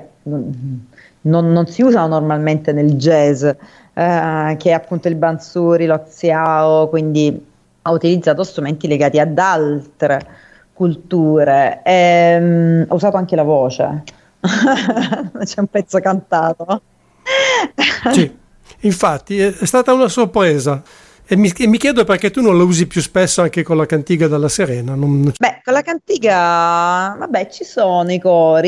non si usano normalmente nel jazz, che è appunto il bansuri, lo xiao, quindi ho utilizzato strumenti legati ad altre culture. Ho usato anche la voce, c'è un pezzo cantato.
Sì, infatti è stata una sorpresa. E mi chiedo perché tu non la usi più spesso anche con la cantiga della Serena.
Beh, con la cantiga, vabbè, ci sono i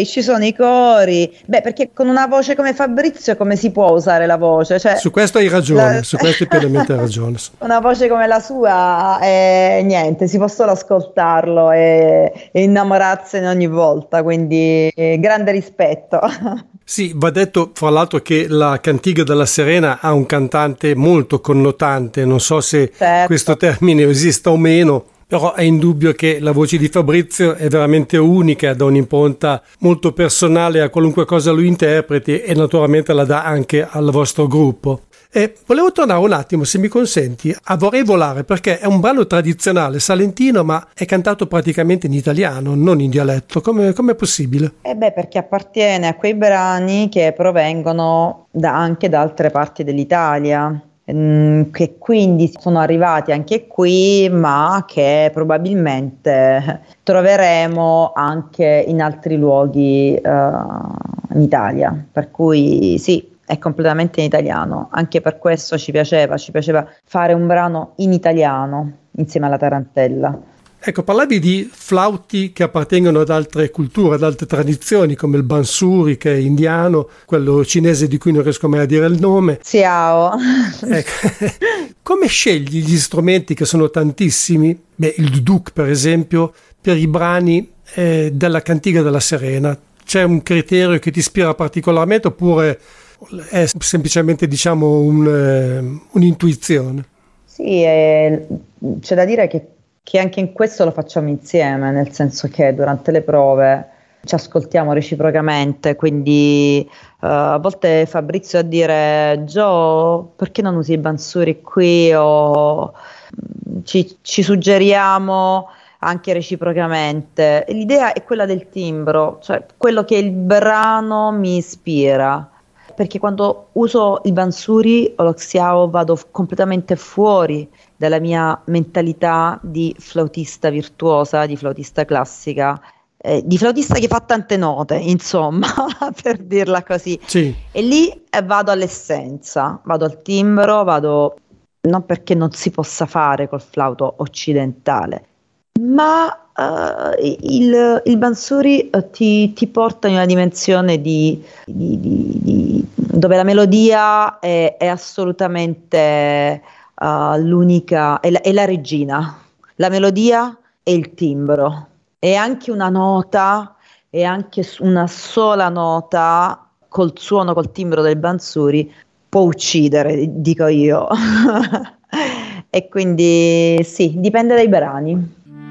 cori. Beh, perché con una voce come Fabrizio come si può usare la voce? Cioè,
su questo hai ragione, su questo hai pienamente ragione.
Una voce come la sua, niente, si può solo ascoltarlo e innamorarsene ogni volta, quindi grande rispetto.
Sì, va detto fra l'altro che la cantiga della Serena ha un cantante molto connotante, non so se
certo.
Questo termine esista o meno, però è indubbio che la voce di Fabrizio è veramente unica, dà un'impronta molto personale a qualunque cosa lui interpreti e naturalmente la dà anche al vostro gruppo. E volevo tornare un attimo, se mi consenti, a Vorrei volare, perché è un brano tradizionale salentino, ma è cantato praticamente in italiano, non in dialetto. Come è possibile?
Perché appartiene a quei brani che provengono anche da altre parti dell'Italia, che quindi sono arrivati anche qui, ma che probabilmente troveremo anche in altri luoghi in Italia. Per cui sì, è completamente in italiano, anche per questo ci piaceva fare un brano in italiano insieme alla tarantella.
Ecco, parlavi di flauti che appartengono ad altre culture, ad altre tradizioni, come il bansuri che è indiano, quello cinese di cui non riesco mai a dire il nome.
Xiao.
Ecco. Come scegli gli strumenti, che sono tantissimi? Il duduk per esempio, per i brani della cantiga della Serena. C'è un criterio che ti ispira particolarmente oppure è semplicemente, diciamo, un'intuizione? Sì,
c'è da dire che anche in questo lo facciamo insieme, nel senso che durante le prove ci ascoltiamo reciprocamente, quindi a volte Fabrizio a dire Gio, perché non usi i bansuri qui, o ci suggeriamo anche reciprocamente. L'idea è quella del timbro, cioè quello che il brano mi ispira, perché quando uso il bansuri o lo xiao vado completamente fuori dalla mia mentalità di flautista virtuosa, di flautista classica, di flautista che fa tante note, insomma, per dirla così.
Sì.
E lì vado all'essenza, vado al timbro, vado non perché non si possa fare col flauto occidentale, ma il Bansuri ti porta in una dimensione dove la melodia è assolutamente l'unica, è la regina. La melodia è il timbro, e anche una nota, e anche una sola nota col suono, col timbro del Bansuri può uccidere, dico io. E quindi sì, dipende dai brani.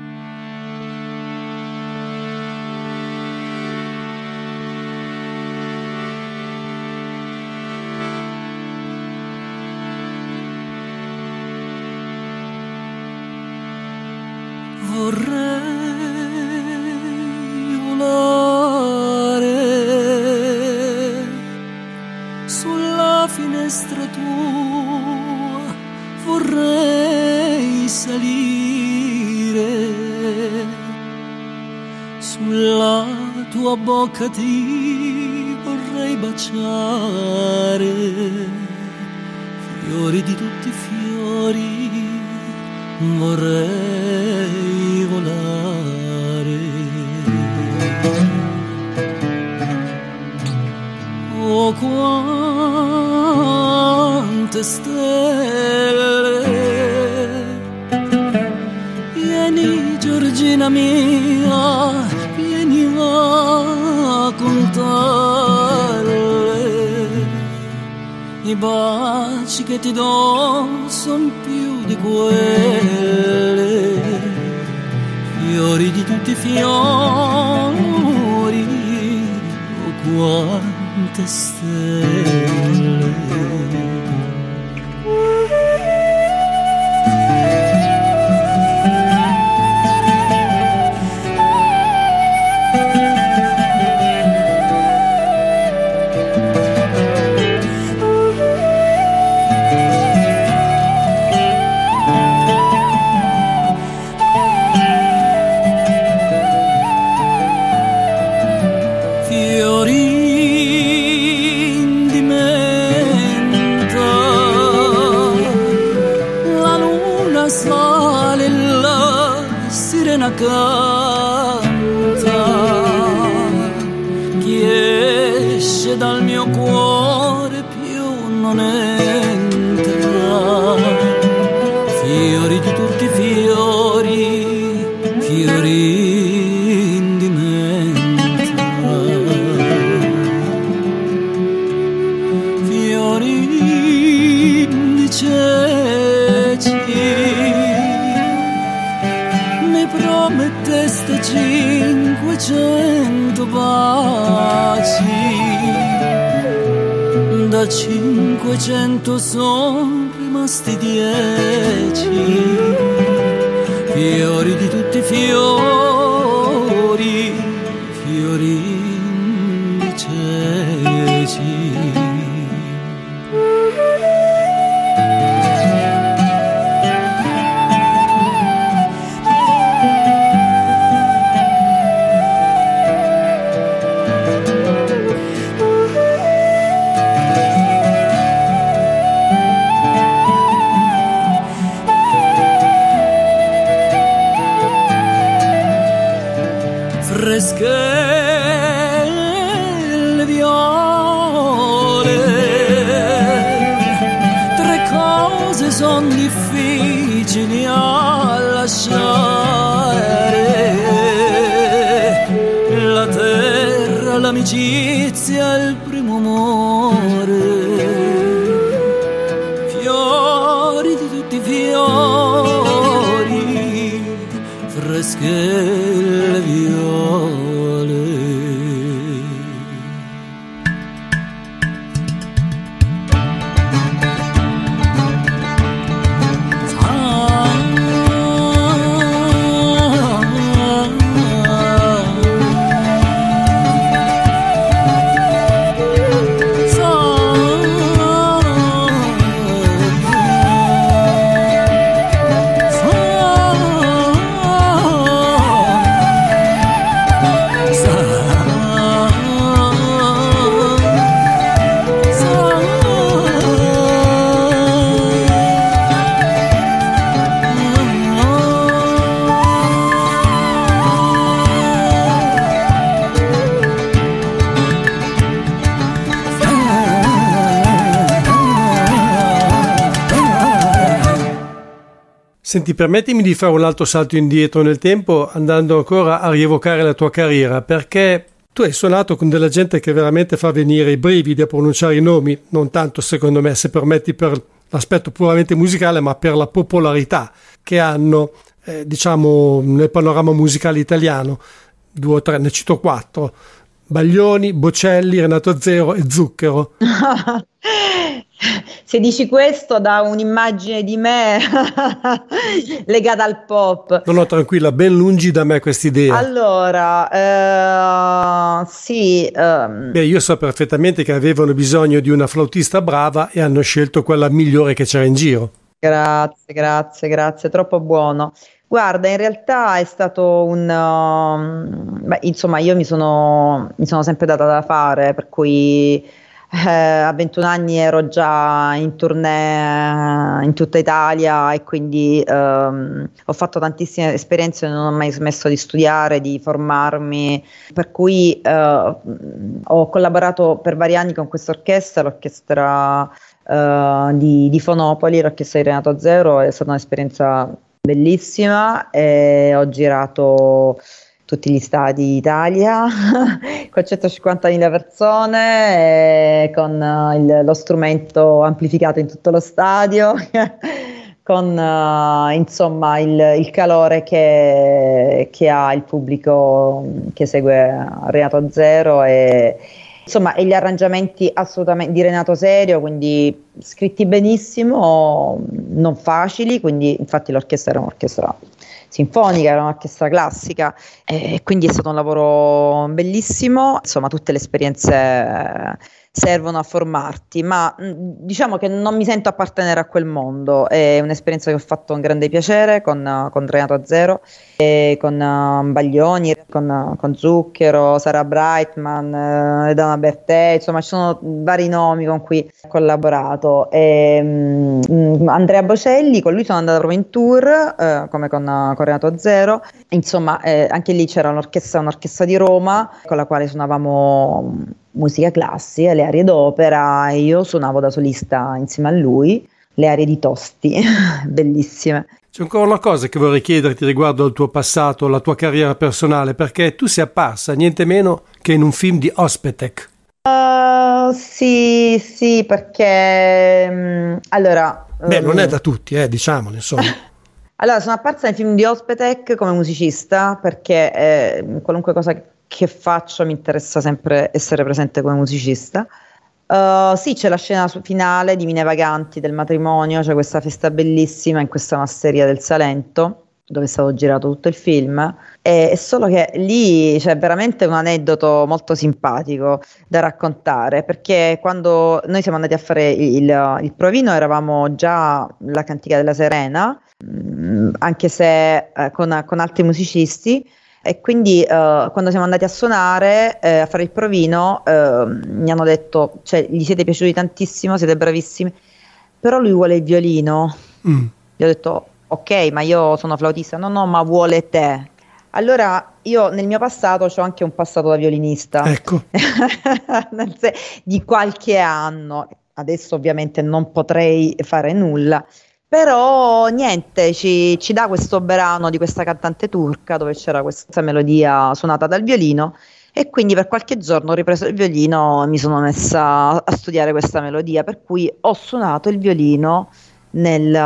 Vorrei volare sulla finestra tua, vorrei salire sulla tua bocca, ti vorrei baciare, fiori di tutti i fiori, vorrei volare. Oh, quante stelle, vieni Giorgina mia, vieni a contarle. I baci che ti do son più di quelle, fiori di tutti i fiori, oh quante stelle. Canta, chi esce dal mio cuore più non entra, fiori di tutti i fiori, fiori in dimenta, fiori di ceci. Prometteste 500 baci, da 500 son rimasti 10, fiori di tutti i fiori, fiori di ceci. Fresche le viole, tre cose son difficili a lasciare: la terra, l'amicizia e il primo amore, fiori di tutti i fiori, fresche le viole.
Senti, permettimi di fare un altro salto indietro nel tempo, andando ancora a rievocare la tua carriera, perché tu hai suonato con della gente che veramente fa venire i brividi a pronunciare i nomi, non tanto secondo me, se permetti, per l'aspetto puramente musicale, ma per la popolarità che hanno, diciamo, nel panorama musicale italiano. 2 o 3, ne cito 4: Baglioni, Bocelli, Renato Zero e Zucchero.
Se dici questo, da un'immagine di me legata al pop.
No, tranquilla, ben lungi da me quest'idea.
Allora, sì.
Beh, io so perfettamente che avevano bisogno di una flautista brava e hanno scelto quella migliore che c'era in giro.
Grazie, troppo buono. Guarda, in realtà è stato insomma, io mi sono sempre data da fare, per cui a 21 anni ero già in tournée in tutta Italia e quindi ho fatto tantissime esperienze, non ho mai smesso di studiare, di formarmi, per cui ho collaborato per vari anni con questa orchestra, l'orchestra di Fonopoli, l'orchestra di Renato Zero. È stata un'esperienza bellissima e ho girato tutti gli stadi d'Italia con 150.000 persone, con lo strumento amplificato in tutto lo stadio, con insomma il calore che ha il pubblico che segue Renato Zero e insomma, e gli arrangiamenti assolutamente di Renato Serio, quindi scritti benissimo, non facili, quindi infatti l'orchestra era un'orchestra sinfonica, era un'orchestra classica e quindi è stato un lavoro bellissimo. Insomma, tutte le esperienze servono a formarti, ma diciamo che non mi sento appartenere a quel mondo. È un'esperienza che ho fatto con grande piacere con Renato Zero, e con Baglioni, con Zucchero, Sara Brightman, Dana Bertè, insomma ci sono vari nomi con cui ho collaborato. Andrea Bocelli, con lui sono andata proprio in tour, come con Renato Zero. Insomma, anche lì c'era un'orchestra di Roma con la quale suonavamo musica classica, le arie d'opera, e io suonavo da solista insieme a lui le arie di Tosti, bellissime.
C'è ancora una cosa che vorrei chiederti riguardo al tuo passato, la tua carriera personale, perché tu sei apparsa niente meno che in un film di Ospetek.
Sì, perché allora...
Beh, non è da tutti, diciamolo, insomma.
Allora, sono apparsa nel film di Ospetek come musicista, perché qualunque cosa che faccio mi interessa sempre essere presente come musicista. Sì, c'è la scena finale di Mine Vaganti del matrimonio, c'è questa festa bellissima in questa masseria del Salento dove è stato girato tutto il film, è solo che lì c'è veramente un aneddoto molto simpatico da raccontare, perché quando noi siamo andati a fare il provino eravamo già la Cantica della Serena, anche se con altri musicisti. E quindi quando siamo andati a suonare, a fare il provino, mi hanno detto, cioè, gli siete piaciuti tantissimo, siete bravissimi, però lui vuole il violino. Gli ho detto, ok, ma io sono flautista. No, ma vuole te. Allora io nel mio passato ho anche un passato da violinista.
Ecco.
Di qualche anno. Adesso ovviamente non potrei fare nulla. Però niente, ci dà questo brano di questa cantante turca dove c'era questa melodia suonata dal violino e quindi per qualche giorno ho ripreso il violino e mi sono messa a studiare questa melodia, per cui ho suonato il violino nel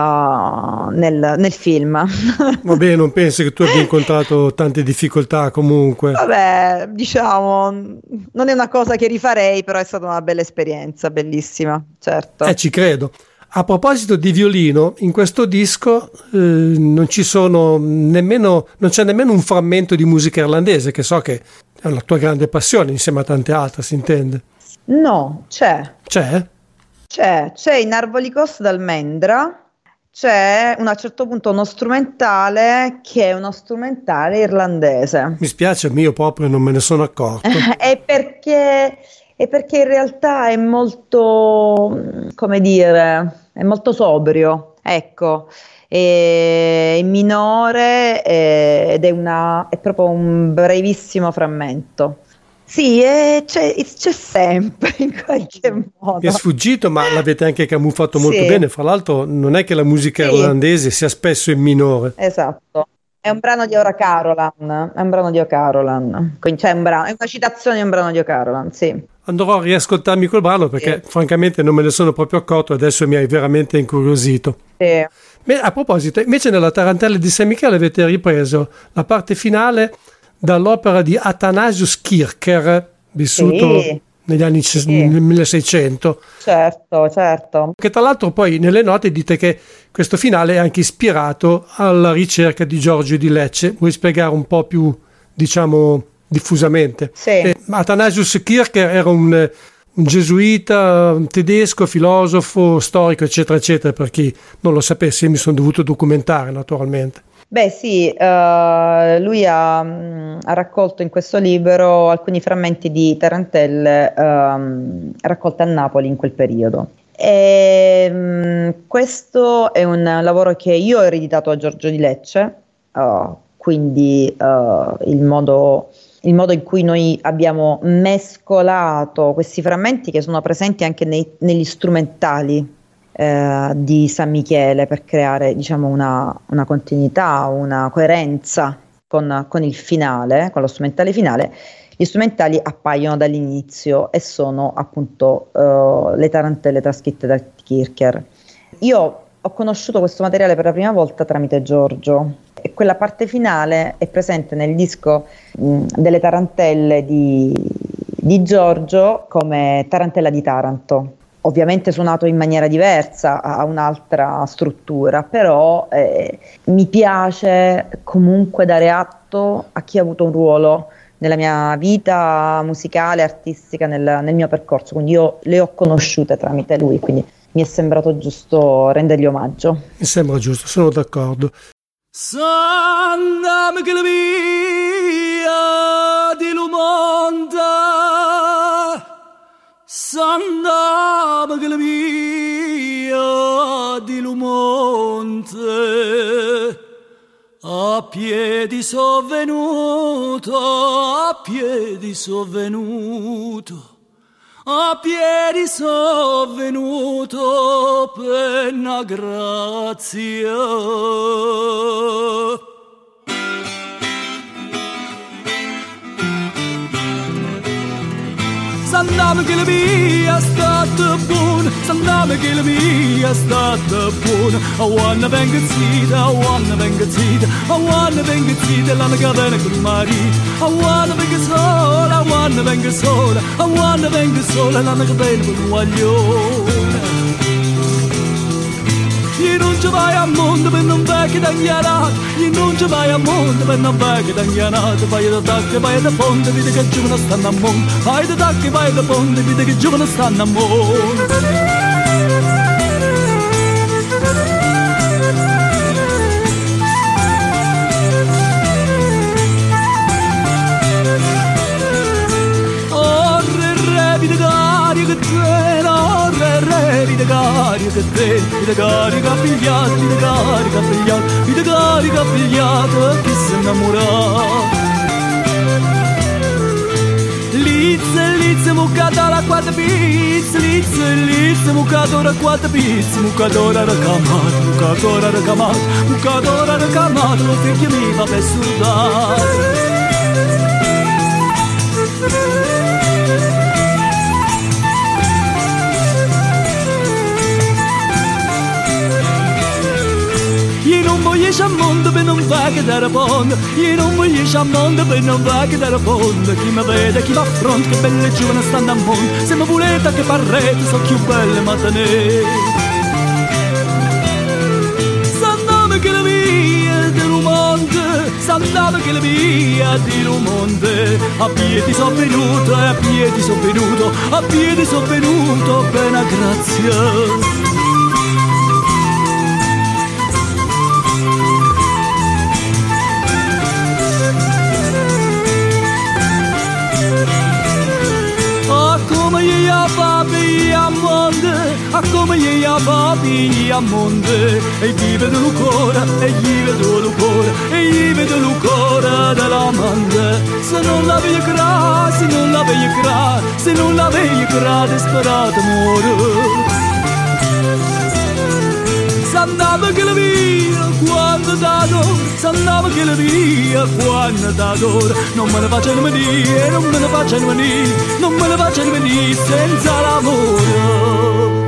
film.
Vabbè, non penso che tu abbia incontrato tante difficoltà comunque.
Vabbè, diciamo, non è una cosa che rifarei, però è stata una bella esperienza, bellissima, certo.
Ci credo. A proposito di violino, in questo disco non c'è nemmeno un frammento di musica irlandese, che so che è una tua grande passione insieme a tante altre, si intende?
No, c'è.
C'è
In Arvoli Coast d'Almendra, c'è a un certo punto uno strumentale che è uno strumentale irlandese.
Mi spiace, io proprio non me ne sono accorto.
È perché in realtà è molto, come dire, è molto sobrio, ecco, è minore ed è proprio un brevissimo frammento. Sì, c'è sempre in qualche modo.
Mi è sfuggito, ma l'avete anche camuffato molto
Sì.
bene. Fra l'altro non è che la musica
Sì.
irlandese sia spesso in minore.
Esatto. È un brano di Ora Carolan, è un brano di O'Carolan, quindi è una citazione di un brano di O'Carolan, sì.
Andrò a riascoltarmi quel brano perché francamente non me ne sono proprio accorto e adesso mi hai veramente incuriosito.
Sì.
A proposito, invece nella Tarantella di San Michele avete ripreso la parte finale dall'opera di Athanasius Kircher, vissuto
Sì.
negli anni nel 1600.
Certo.
Che tra l'altro poi nelle note dite che questo finale è anche ispirato alla ricerca di Giorgio di Lecce. Vuoi spiegare un po' più, diciamo, diffusamente?
Sì.
Athanasius Kircher era un gesuita tedesco, filosofo, storico, eccetera, eccetera. Per chi non lo sapesse, mi sono dovuto documentare naturalmente.
Beh sì, lui ha raccolto in questo libro alcuni frammenti di tarantelle raccolte a Napoli in quel periodo. Questo è un lavoro che io ho ereditato a Giorgio di Lecce, quindi il modo in cui noi abbiamo mescolato questi frammenti che sono presenti anche negli strumentali di San Michele per creare, diciamo, una continuità, una coerenza con il finale, con lo strumentale finale. Gli strumentali appaiono dall'inizio e sono appunto le tarantelle trascritte da Kircher. Io ho conosciuto questo materiale per la prima volta tramite Giorgio e quella parte finale è presente nel disco delle tarantelle di Giorgio come Tarantella di Taranto. Ovviamente suonato in maniera diversa, ha un'altra struttura, però mi piace comunque dare atto a chi ha avuto un ruolo nella mia vita musicale, artistica, nel mio percorso, quindi io le ho conosciute tramite lui, quindi mi è sembrato giusto rendergli omaggio.
Mi sembra giusto, sono d'accordo.
Santa Michele mia di Lumonta, Santa Michele mia di Lumonte, a piedi sovvenuto, a piedi sovvenuto, a piedi sovvenuto per una grazia. Santa Michele mia, stata buona, Santa Michele mia, stata buona. A wanna venga zita, a wanna venga zita, a wanna venga zita, la mia bene con il marito. A wanna venga sola, a wanna venga sola, a wanna venga sola, la mia bene con il guaglione. Io non ci vai al mondo per non vecchio tagliarato, io non ci vai al mondo per non vecchio tagliarato. Vai da tacca, vai da ponte, vedi che giovane stanno a mondo. Vai da tacca, vai da ponte, vedi che giovane stanno a mondo. Vita carica pigliata, vita carica pigliata, vita carica pigliata, chi si innamora. Lizze, muccatora a quattro pizze, lizze, muccatora a quattro pizze, muccatora racamato, muccatora racamato, muccatora racamato, lo figlio mi fa per sudare. Io non voglio al mondo per non fare da raponda, io non voglio al mondo per non fare da raponda. Chi mi vede, chi mi affronta, che belle giovani stanno a mondo. Se mi volete che parrete, so più belle ma tenere. Santa Michele mia di Lumonte, Santa Michele mia di Lumonte, a piedi sono venuto, a piedi sono venuto, a piedi sono venuto per una grazia. A come gli papi a monte, e gli vedo il cuore, e gli vedo il cuore, e gli vedo il cuore dell'amante. Se non la vedo grassa, se non la la veglia cra, se non la veglia cra, disperato muore. S'andava che la via quando t'adoro, s'andava che la via quando t'adoro. Non me ne facciano venire, non me ne facciano venire, non me ne facciano venire senza l'amore.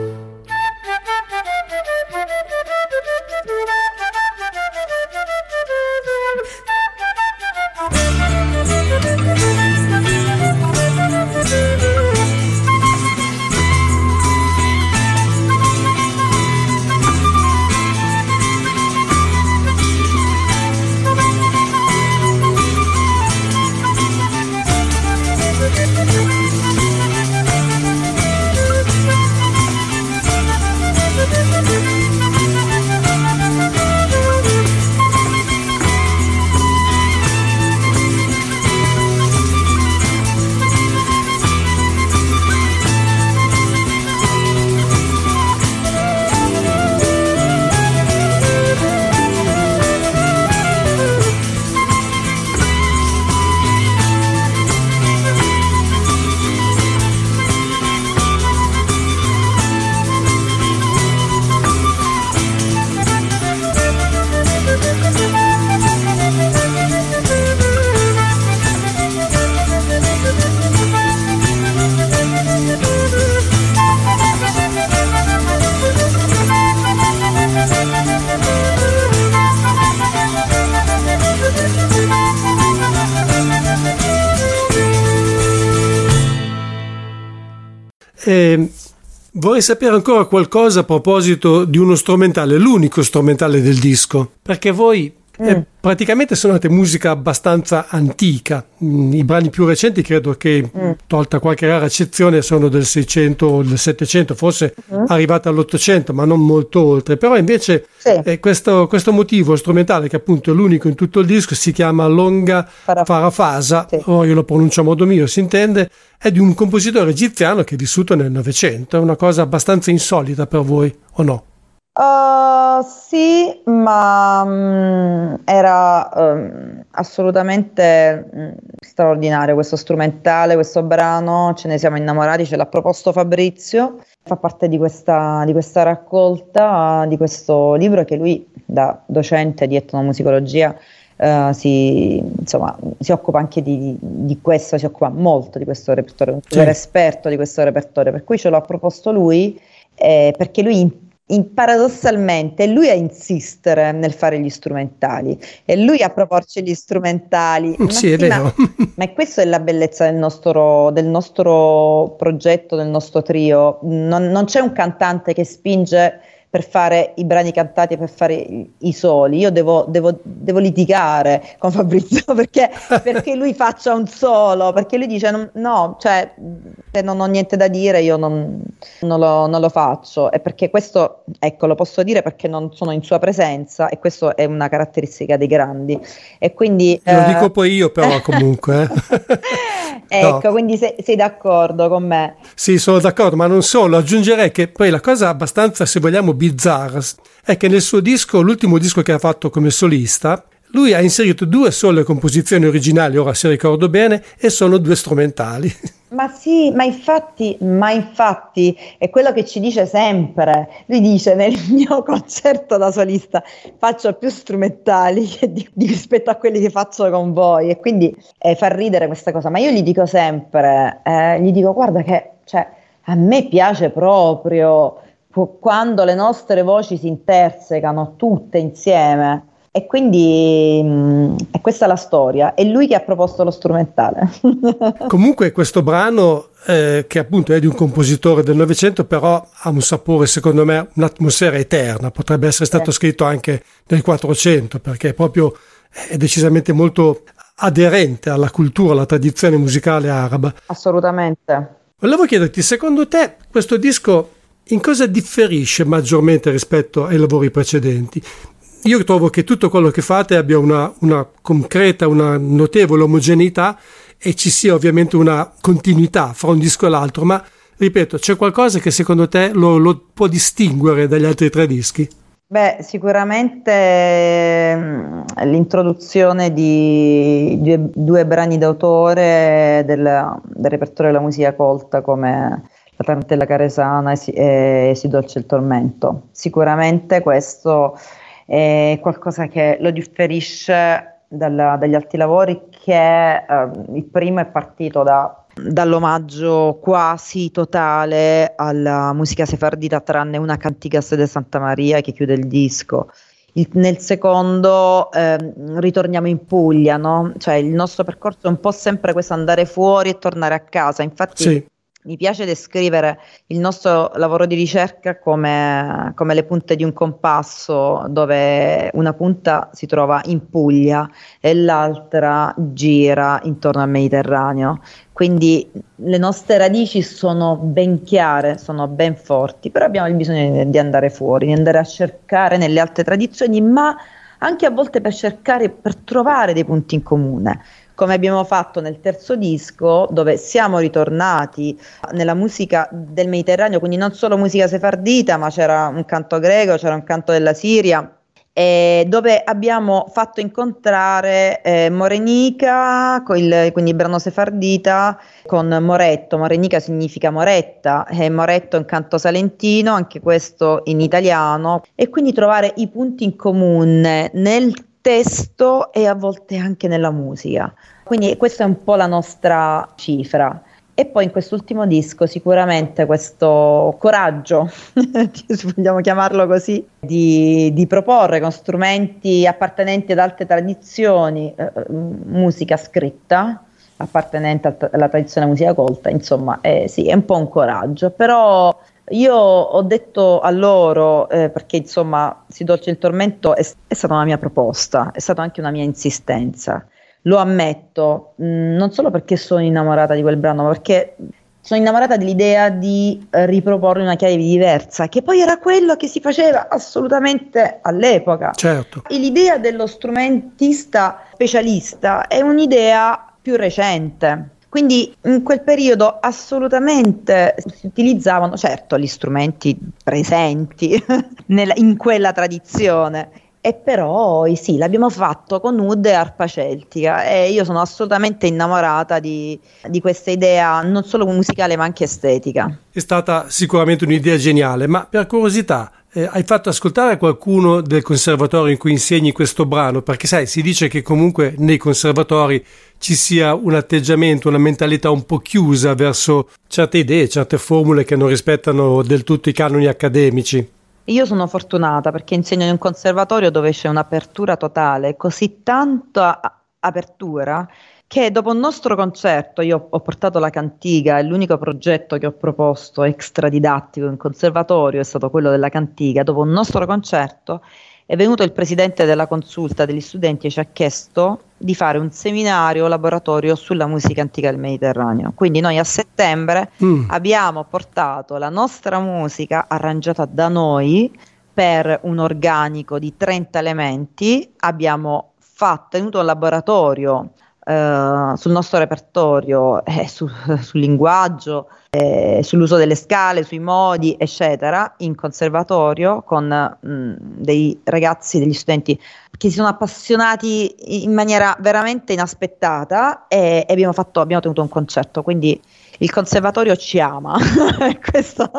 Vorrei sapere ancora qualcosa a proposito di uno strumentale, l'unico strumentale del disco, perché voi praticamente suonate musica abbastanza antica. I brani più recenti credo che, tolta qualche rara eccezione, sono del 600 o del 700, forse arrivata all'Ottocento, ma non molto oltre. Però invece questo motivo strumentale, che appunto è l'unico in tutto il disco, si chiama Longa Farafasa, io lo pronuncio a modo mio, si intende, è di un compositore egiziano che è vissuto nel Novecento. È una cosa abbastanza insolita per voi, o no?
Sì, ma era assolutamente straordinario questo strumentale, questo brano, ce ne siamo innamorati, ce l'ha proposto Fabrizio, fa parte di questa raccolta, di questo libro che lui, da docente di etnomusicologia, si occupa anche di questo, si occupa molto di questo repertorio, era esperto di questo repertorio, per cui ce l'ha proposto lui, perché lui paradossalmente è lui a insistere nel fare gli strumentali, è lui a proporci gli strumentali.
Sì, è vero.
Ma questa è la bellezza del nostro progetto, del nostro trio. Non c'è un cantante che spinge per fare i brani cantati e per fare i soli. Io devo litigare con Fabrizio perché lui faccia un solo, perché lui dice no, cioè se non ho niente da dire io non lo faccio, e perché questo, ecco, lo posso dire perché non sono in sua presenza, e questo è una caratteristica dei grandi, e quindi
lo dico poi io, però comunque
ecco, no. Quindi sei d'accordo con me?
Sì, sono d'accordo, ma non solo, aggiungerei che poi la cosa abbastanza, se vogliamo, bizzarra è che nel suo disco, l'ultimo disco che ha fatto come solista, lui ha inserito 2 sole composizioni originali, ora se ricordo bene, e sono 2 strumentali.
Ma sì, ma infatti è quello che ci dice sempre. Lui dice: nel mio concerto da solista faccio più strumentali rispetto a quelli che faccio con voi, e quindi fa ridere questa cosa. Ma io gli dico sempre, gli dico: guarda che a me piace proprio quando le nostre voci si intersecano tutte insieme. E quindi è questa la storia, è lui che ha proposto lo strumentale.
Comunque questo brano, che appunto è di un compositore del Novecento, però ha un sapore, secondo me, un'atmosfera eterna, potrebbe essere stato scritto anche nel 400, perché è decisamente molto aderente alla cultura, alla tradizione musicale araba.
Assolutamente.
Volevo chiederti, secondo te questo disco in cosa differisce maggiormente rispetto ai lavori precedenti? Io trovo che tutto quello che fate abbia una concreta, una notevole omogeneità, e ci sia ovviamente una continuità fra un disco e l'altro, ma ripeto, c'è qualcosa che secondo te lo può distinguere dagli altri 3 dischi?
Beh, sicuramente l'introduzione di due brani d'autore del repertorio della musica colta come La tarantella caresana e Si dolce il tormento. Sicuramente questo è qualcosa che lo differisce dagli altri lavori, che il primo è partito dall'omaggio quasi totale alla musica sefardita, tranne una Cantigas de Santa Maria che chiude il disco. Nel secondo ritorniamo in Puglia, no? Cioè il nostro percorso è un po' sempre questo andare fuori e tornare a casa. Infatti
Sì.
mi piace descrivere il nostro lavoro di ricerca come le punte di un compasso, dove una punta si trova in Puglia e l'altra gira intorno al Mediterraneo. Quindi le nostre radici sono ben chiare, sono ben forti, però abbiamo il bisogno di andare fuori, di andare a cercare nelle altre tradizioni, ma anche a volte per trovare dei punti in comune, come abbiamo fatto nel terzo disco, dove siamo ritornati nella musica del Mediterraneo, quindi non solo musica sefardita, ma c'era un canto greco, c'era un canto della Siria, dove abbiamo fatto incontrare Morenica, quindi il brano sefardita, con Moretto. Morenica significa Moretta, e Moretto è un canto salentino, anche questo in italiano, e quindi trovare i punti in comune nel testo e a volte anche nella musica. Quindi questa è un po' la nostra cifra. E poi in quest'ultimo disco sicuramente questo coraggio, se vogliamo chiamarlo così, di proporre con strumenti appartenenti ad altre tradizioni, musica scritta, appartenente alla tradizione musica colta, insomma, sì, è un po' un coraggio, però io ho detto a loro, perché insomma Si dolce il tormento è stata una mia proposta, è stata anche una mia insistenza. Lo ammetto, non solo perché sono innamorata di quel brano, ma perché sono innamorata dell'idea di riproporre una chiave diversa, che poi era quello che si faceva assolutamente all'epoca.
Certo.
E l'idea dello strumentista specialista è un'idea più recente. Quindi in quel periodo assolutamente si utilizzavano, certo, gli strumenti presenti in quella tradizione. E però sì, l'abbiamo fatto con oud e arpa celtica, e io sono assolutamente innamorata di questa idea non solo musicale ma anche estetica.
È stata sicuramente un'idea geniale, ma per curiosità hai fatto ascoltare a qualcuno del conservatorio in cui insegni questo brano? Perché sai, si dice che comunque nei conservatori ci sia un atteggiamento, una mentalità un po' chiusa verso certe idee, certe formule che non rispettano del tutto i canoni accademici.
Io sono fortunata perché insegno in un conservatorio dove c'è un'apertura totale, così tanta apertura, che dopo un nostro concerto, io ho portato la cantiga, e l'unico progetto che ho proposto extradidattico in conservatorio è stato quello della cantiga. Dopo un nostro concerto è venuto il presidente della consulta degli studenti e ci ha chiesto di fare un seminario laboratorio sulla musica antica del Mediterraneo. Quindi noi a settembre abbiamo portato la nostra musica arrangiata da noi per un organico di 30 elementi, abbiamo tenuto un laboratorio sul nostro repertorio, sul linguaggio, sull'uso delle scale, sui modi, eccetera, in conservatorio con dei ragazzi, degli studenti che si sono appassionati in maniera veramente inaspettata, e abbiamo tenuto un concerto, quindi il conservatorio ci ama. Questo.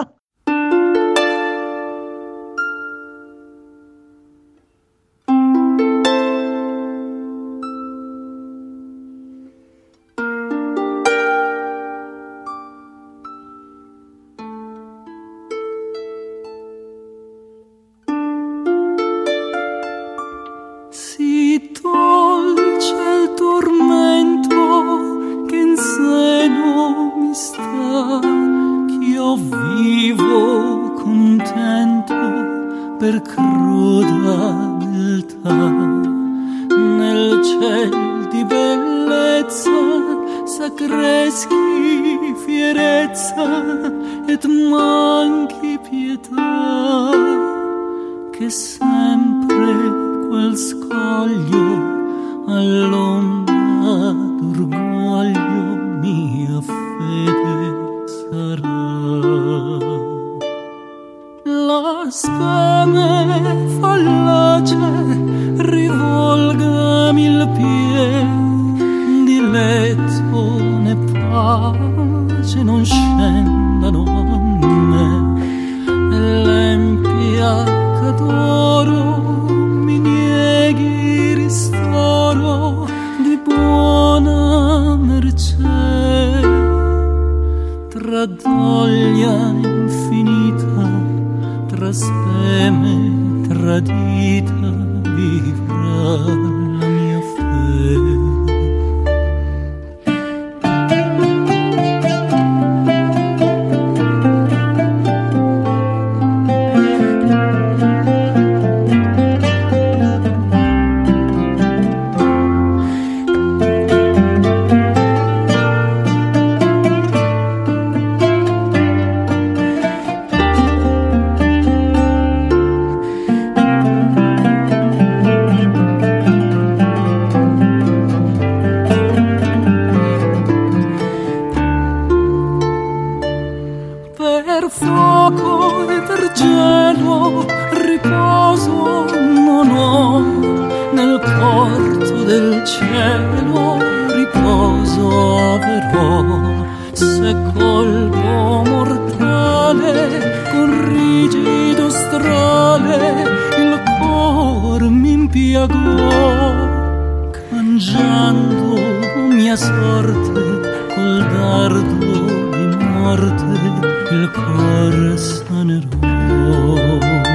Per cruda beltà, nel ciel di bellezza s'accreschi fierezza et manchi pietà, che sempre quel scoglio all'ombra d'orgoglio mia fede sarà. La speme fa noie di letto né pace non scendano a me, e l'empiacca d'oro mi nieghi ristoro di buona mercé. Tra doglia infinita, tra speme tradita, vivrà la mia fede. Fuoco e per gelo riposo non ho, nel porto del cielo riposo avrò, se colpo mortale con rigido strale il cor mi impiagò, cangiando mia sorte col dardo di morte il cor sanerò.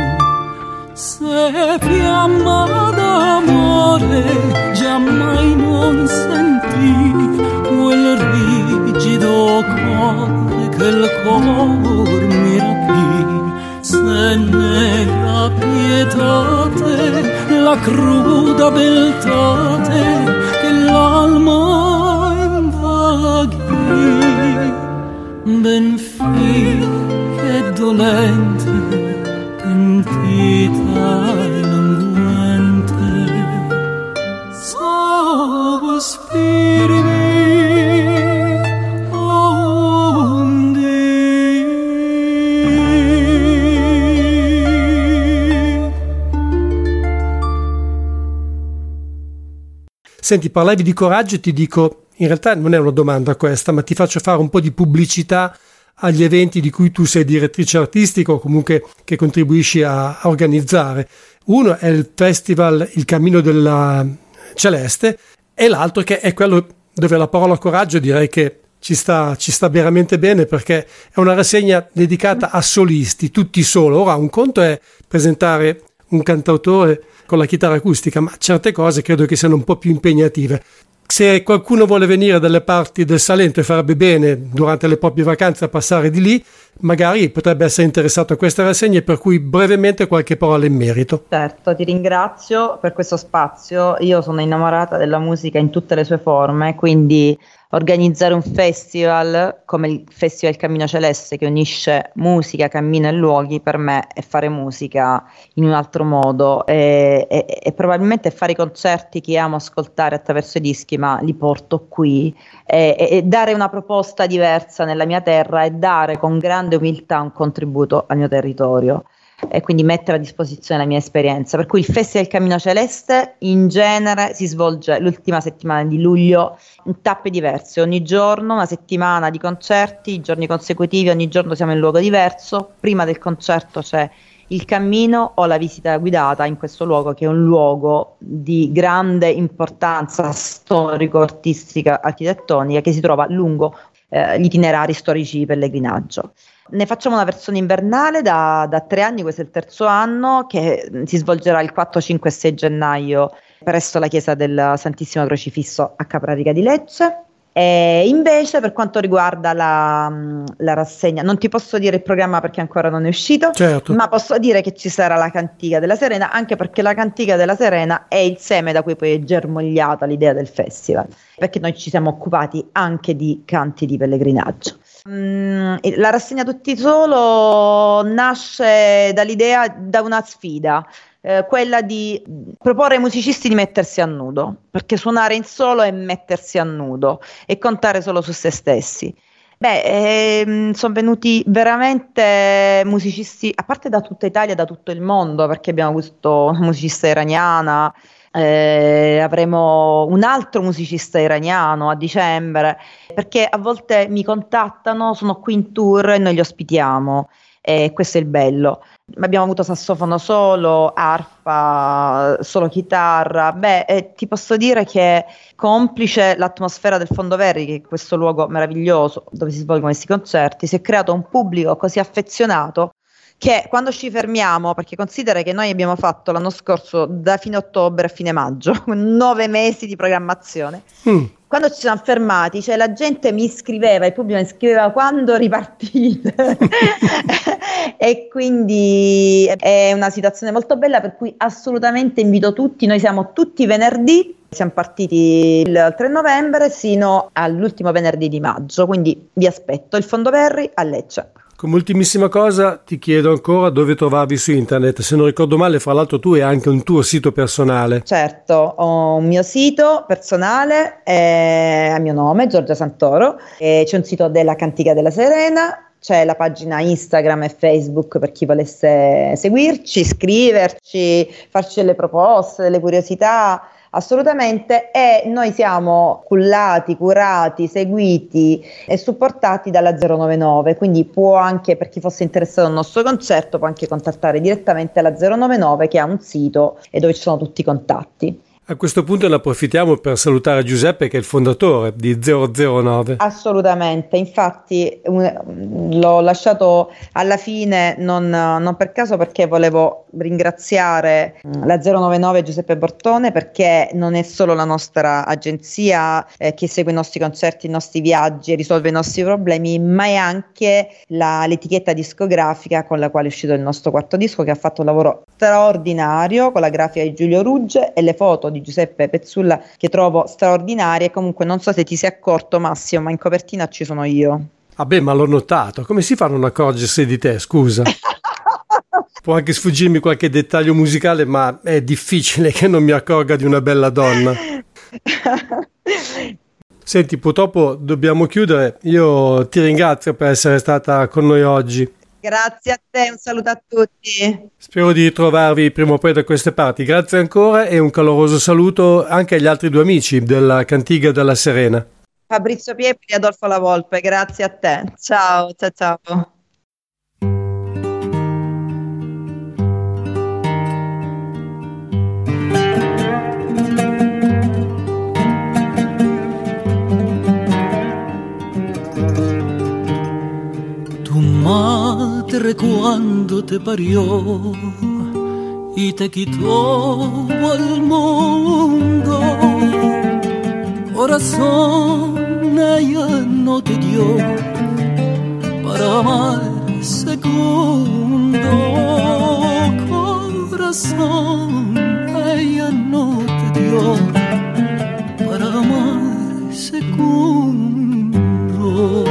Se fiamma d'amore giammai non sentì quel rigido cuore che il cor mi rapì, se nega pietate la cruda beltate che l'alma invaghi, ben che dolente, pentita e languente, sospirimi ondi.
Senti, parlavi di coraggio e ti dico, in realtà non è una domanda questa, ma ti faccio fare un po' di pubblicità agli eventi di cui tu sei direttrice artistica o comunque che contribuisci a organizzare. Uno è il festival Il Cammino della Celeste e l'altro che è quello dove la parola coraggio direi che ci sta veramente bene, perché è una rassegna dedicata a solisti, tutti solo. Ora un conto è presentare un cantautore con la chitarra acustica, ma certe cose credo che siano un po' più impegnative. Se qualcuno vuole venire dalle parti del Salento e farebbe bene durante le proprie vacanze a passare di lì, magari potrebbe essere interessato a queste rassegne, per cui brevemente qualche parola in merito.
Certo, ti ringrazio per questo spazio. Io sono innamorata della musica in tutte le sue forme, quindi organizzare un festival come il Festival Cammino Celeste, che unisce musica, cammino e luoghi, per me è fare musica in un altro modo e probabilmente fare i concerti che amo ascoltare attraverso i dischi, ma li porto qui e dare una proposta diversa nella mia terra e dare con grande umiltà un contributo al mio territorio e quindi mettere a disposizione la mia esperienza. Per cui il Festival Cammino Celeste in genere si svolge l'ultima settimana di luglio in tappe diverse, ogni giorno una settimana di concerti, giorni consecutivi, ogni giorno siamo in un luogo diverso. Prima del concerto c'è il cammino o la visita guidata in questo luogo, che è un luogo di grande importanza storico-artistica, architettonica, che si trova lungo gli itinerari storici di pellegrinaggio. Ne facciamo una versione invernale da 3 anni, questo è il terzo anno, che si svolgerà il 4, 5 e 6 gennaio presso la chiesa del Santissimo Crocifisso a Caprarica di Lecce. E invece per quanto riguarda la rassegna, non ti posso dire il programma perché ancora non è uscito,
certo,
ma posso dire che ci sarà la Cantica della Serena, anche perché la Cantica della Serena è il seme da cui poi è germogliata l'idea del festival, perché noi ci siamo occupati anche di canti di pellegrinaggio. La rassegna Tutti Solo nasce dall'idea, da una sfida, quella di proporre ai musicisti di mettersi a nudo, perché suonare in solo è mettersi a nudo e contare solo su se stessi. Sono venuti veramente musicisti, a parte da tutta Italia, da tutto il mondo, perché abbiamo avuto una musicista iraniana, avremo un altro musicista iraniano a dicembre, perché a volte mi contattano, sono qui in tour e noi li ospitiamo, e questo è il bello. Abbiamo avuto sassofono solo, arpa, solo chitarra. Ti posso dire che, complice l'atmosfera del Fondo Verri, che è questo luogo meraviglioso dove si svolgono questi concerti, si è creato un pubblico così affezionato che quando ci fermiamo, perché considera che noi abbiamo fatto l'anno scorso da fine ottobre a fine maggio, 9 mesi di programmazione, quando ci siamo fermati, cioè la gente mi scriveva, il pubblico mi scriveva quando ripartite e quindi è una situazione molto bella, per cui assolutamente invito tutti. Noi siamo tutti venerdì, siamo partiti il 3 novembre sino all'ultimo venerdì di maggio, quindi vi aspetto, il Fondo Verri a Lecce.
Come ultimissima cosa ti chiedo ancora dove trovavi su internet. Se non ricordo male, fra l'altro tu hai anche un tuo sito personale.
Certo, ho un mio sito personale a mio nome, Giorgia Santoro, c'è un sito della Cantiga della Serena, c'è la pagina Instagram e Facebook per chi volesse seguirci, scriverci, farci delle proposte, delle curiosità. Assolutamente, e noi siamo cullati, curati, seguiti e supportati dalla 099, quindi può anche, per chi fosse interessato al nostro concerto, può anche contattare direttamente la 099, che ha un sito e dove ci sono tutti i contatti.
A questo punto ne approfittiamo per salutare Giuseppe, che è il fondatore di 009.
Assolutamente, infatti l'ho lasciato alla fine non per caso, perché volevo ringraziare la 099 Giuseppe Bortone, perché non è solo la nostra agenzia che segue i nostri concerti, i nostri viaggi e risolve i nostri problemi, ma è anche l'etichetta discografica con la quale è uscito il nostro quarto disco, che ha fatto un lavoro straordinario con la grafica di Giulio Rugge e le foto di Giuseppe Pezzulla, che trovo straordinarie. Comunque non so se ti sei accorto, Massimo, ma in copertina ci sono io.
Ma l'ho notato. Come si fa a non accorgersi di te, scusa? Può anche sfuggirmi qualche dettaglio musicale, ma è difficile che non mi accorga di una bella donna. Senti, purtroppo dobbiamo chiudere. Io ti ringrazio per essere stata con noi oggi.
Grazie a te, un saluto a tutti.
Spero di trovarvi prima o poi da queste parti. Grazie ancora e un caloroso saluto anche agli altri due amici della Cantiga della Serena.
Fabrizio Piepoli e Adolfo La Volpe, grazie a te. Ciao, ciao, ciao.
Madre, cuando te parió y te quitó al mundo, corazón ella no te dio para amar segundo. Corazón ella no te dio para amar segundo.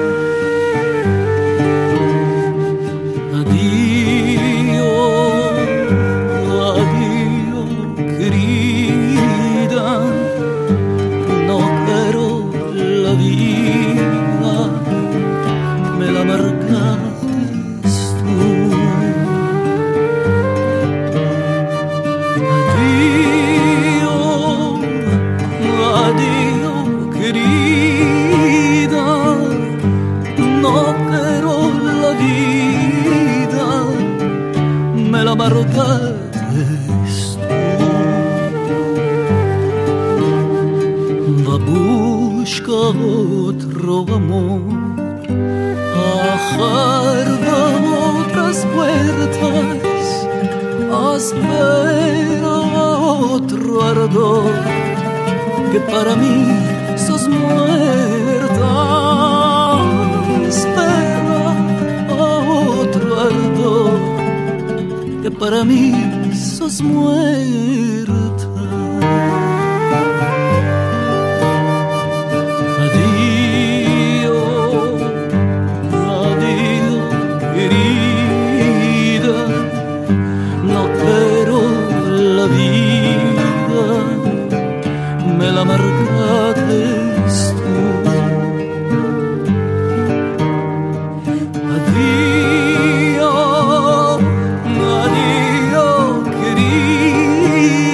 Otro amor, ajarba otras puertas, espera otro ardor, que para mí sos muerta. Espera otro ardor, que para mí sos muerta. Addio, addio, querida.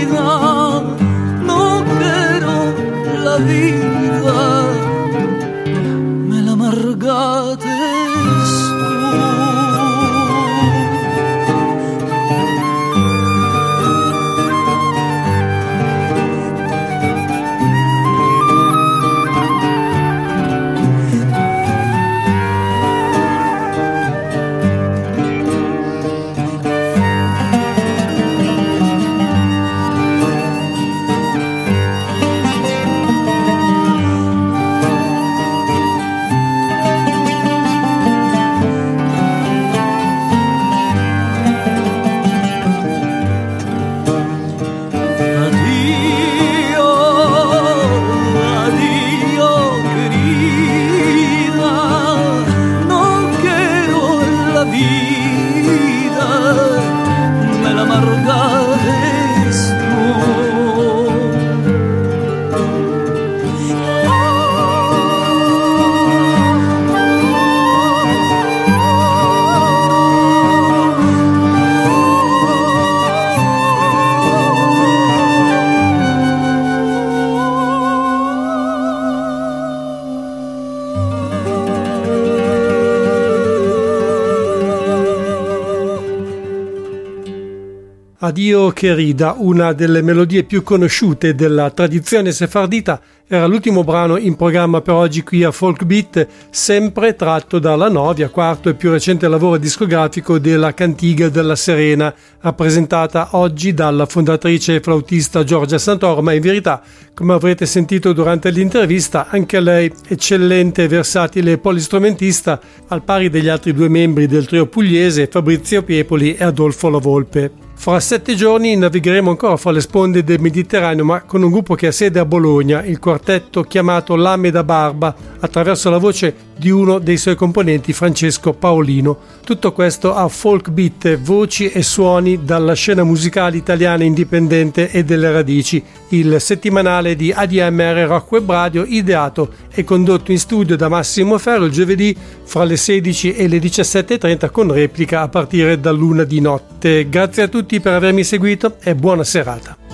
vida me la amargaste
Addio Querida, una delle melodie più conosciute della tradizione sefardita, era l'ultimo brano in programma per oggi qui a Folk Beat, sempre tratto dalla Novia, quarto e più recente lavoro discografico della Cantiga della Serena, rappresentata oggi dalla fondatrice e flautista Giorgia Santoro, ma in verità, come avrete sentito durante l'intervista, anche lei eccellente, versatile e polistrumentista, al pari degli altri due membri del trio pugliese, Fabrizio Piepoli e Adolfo La Volpe. Fra 7 giorni navigheremo ancora fra le sponde del Mediterraneo, ma con un gruppo che ha sede a Bologna, il quartetto chiamato Lame da Barba, attraverso la voce di uno dei suoi componenti, Francesco Paolino. Tutto questo a Folk Beat, voci e suoni dalla scena musicale italiana indipendente e delle radici, il settimanale di ADMR Rock Web Radio, ideato e condotto in studio da Massimo Ferro il giovedì fra le 16 e le 17.30 con replica a partire dall'1 di notte. Grazie a tutti per avermi seguito e buona serata.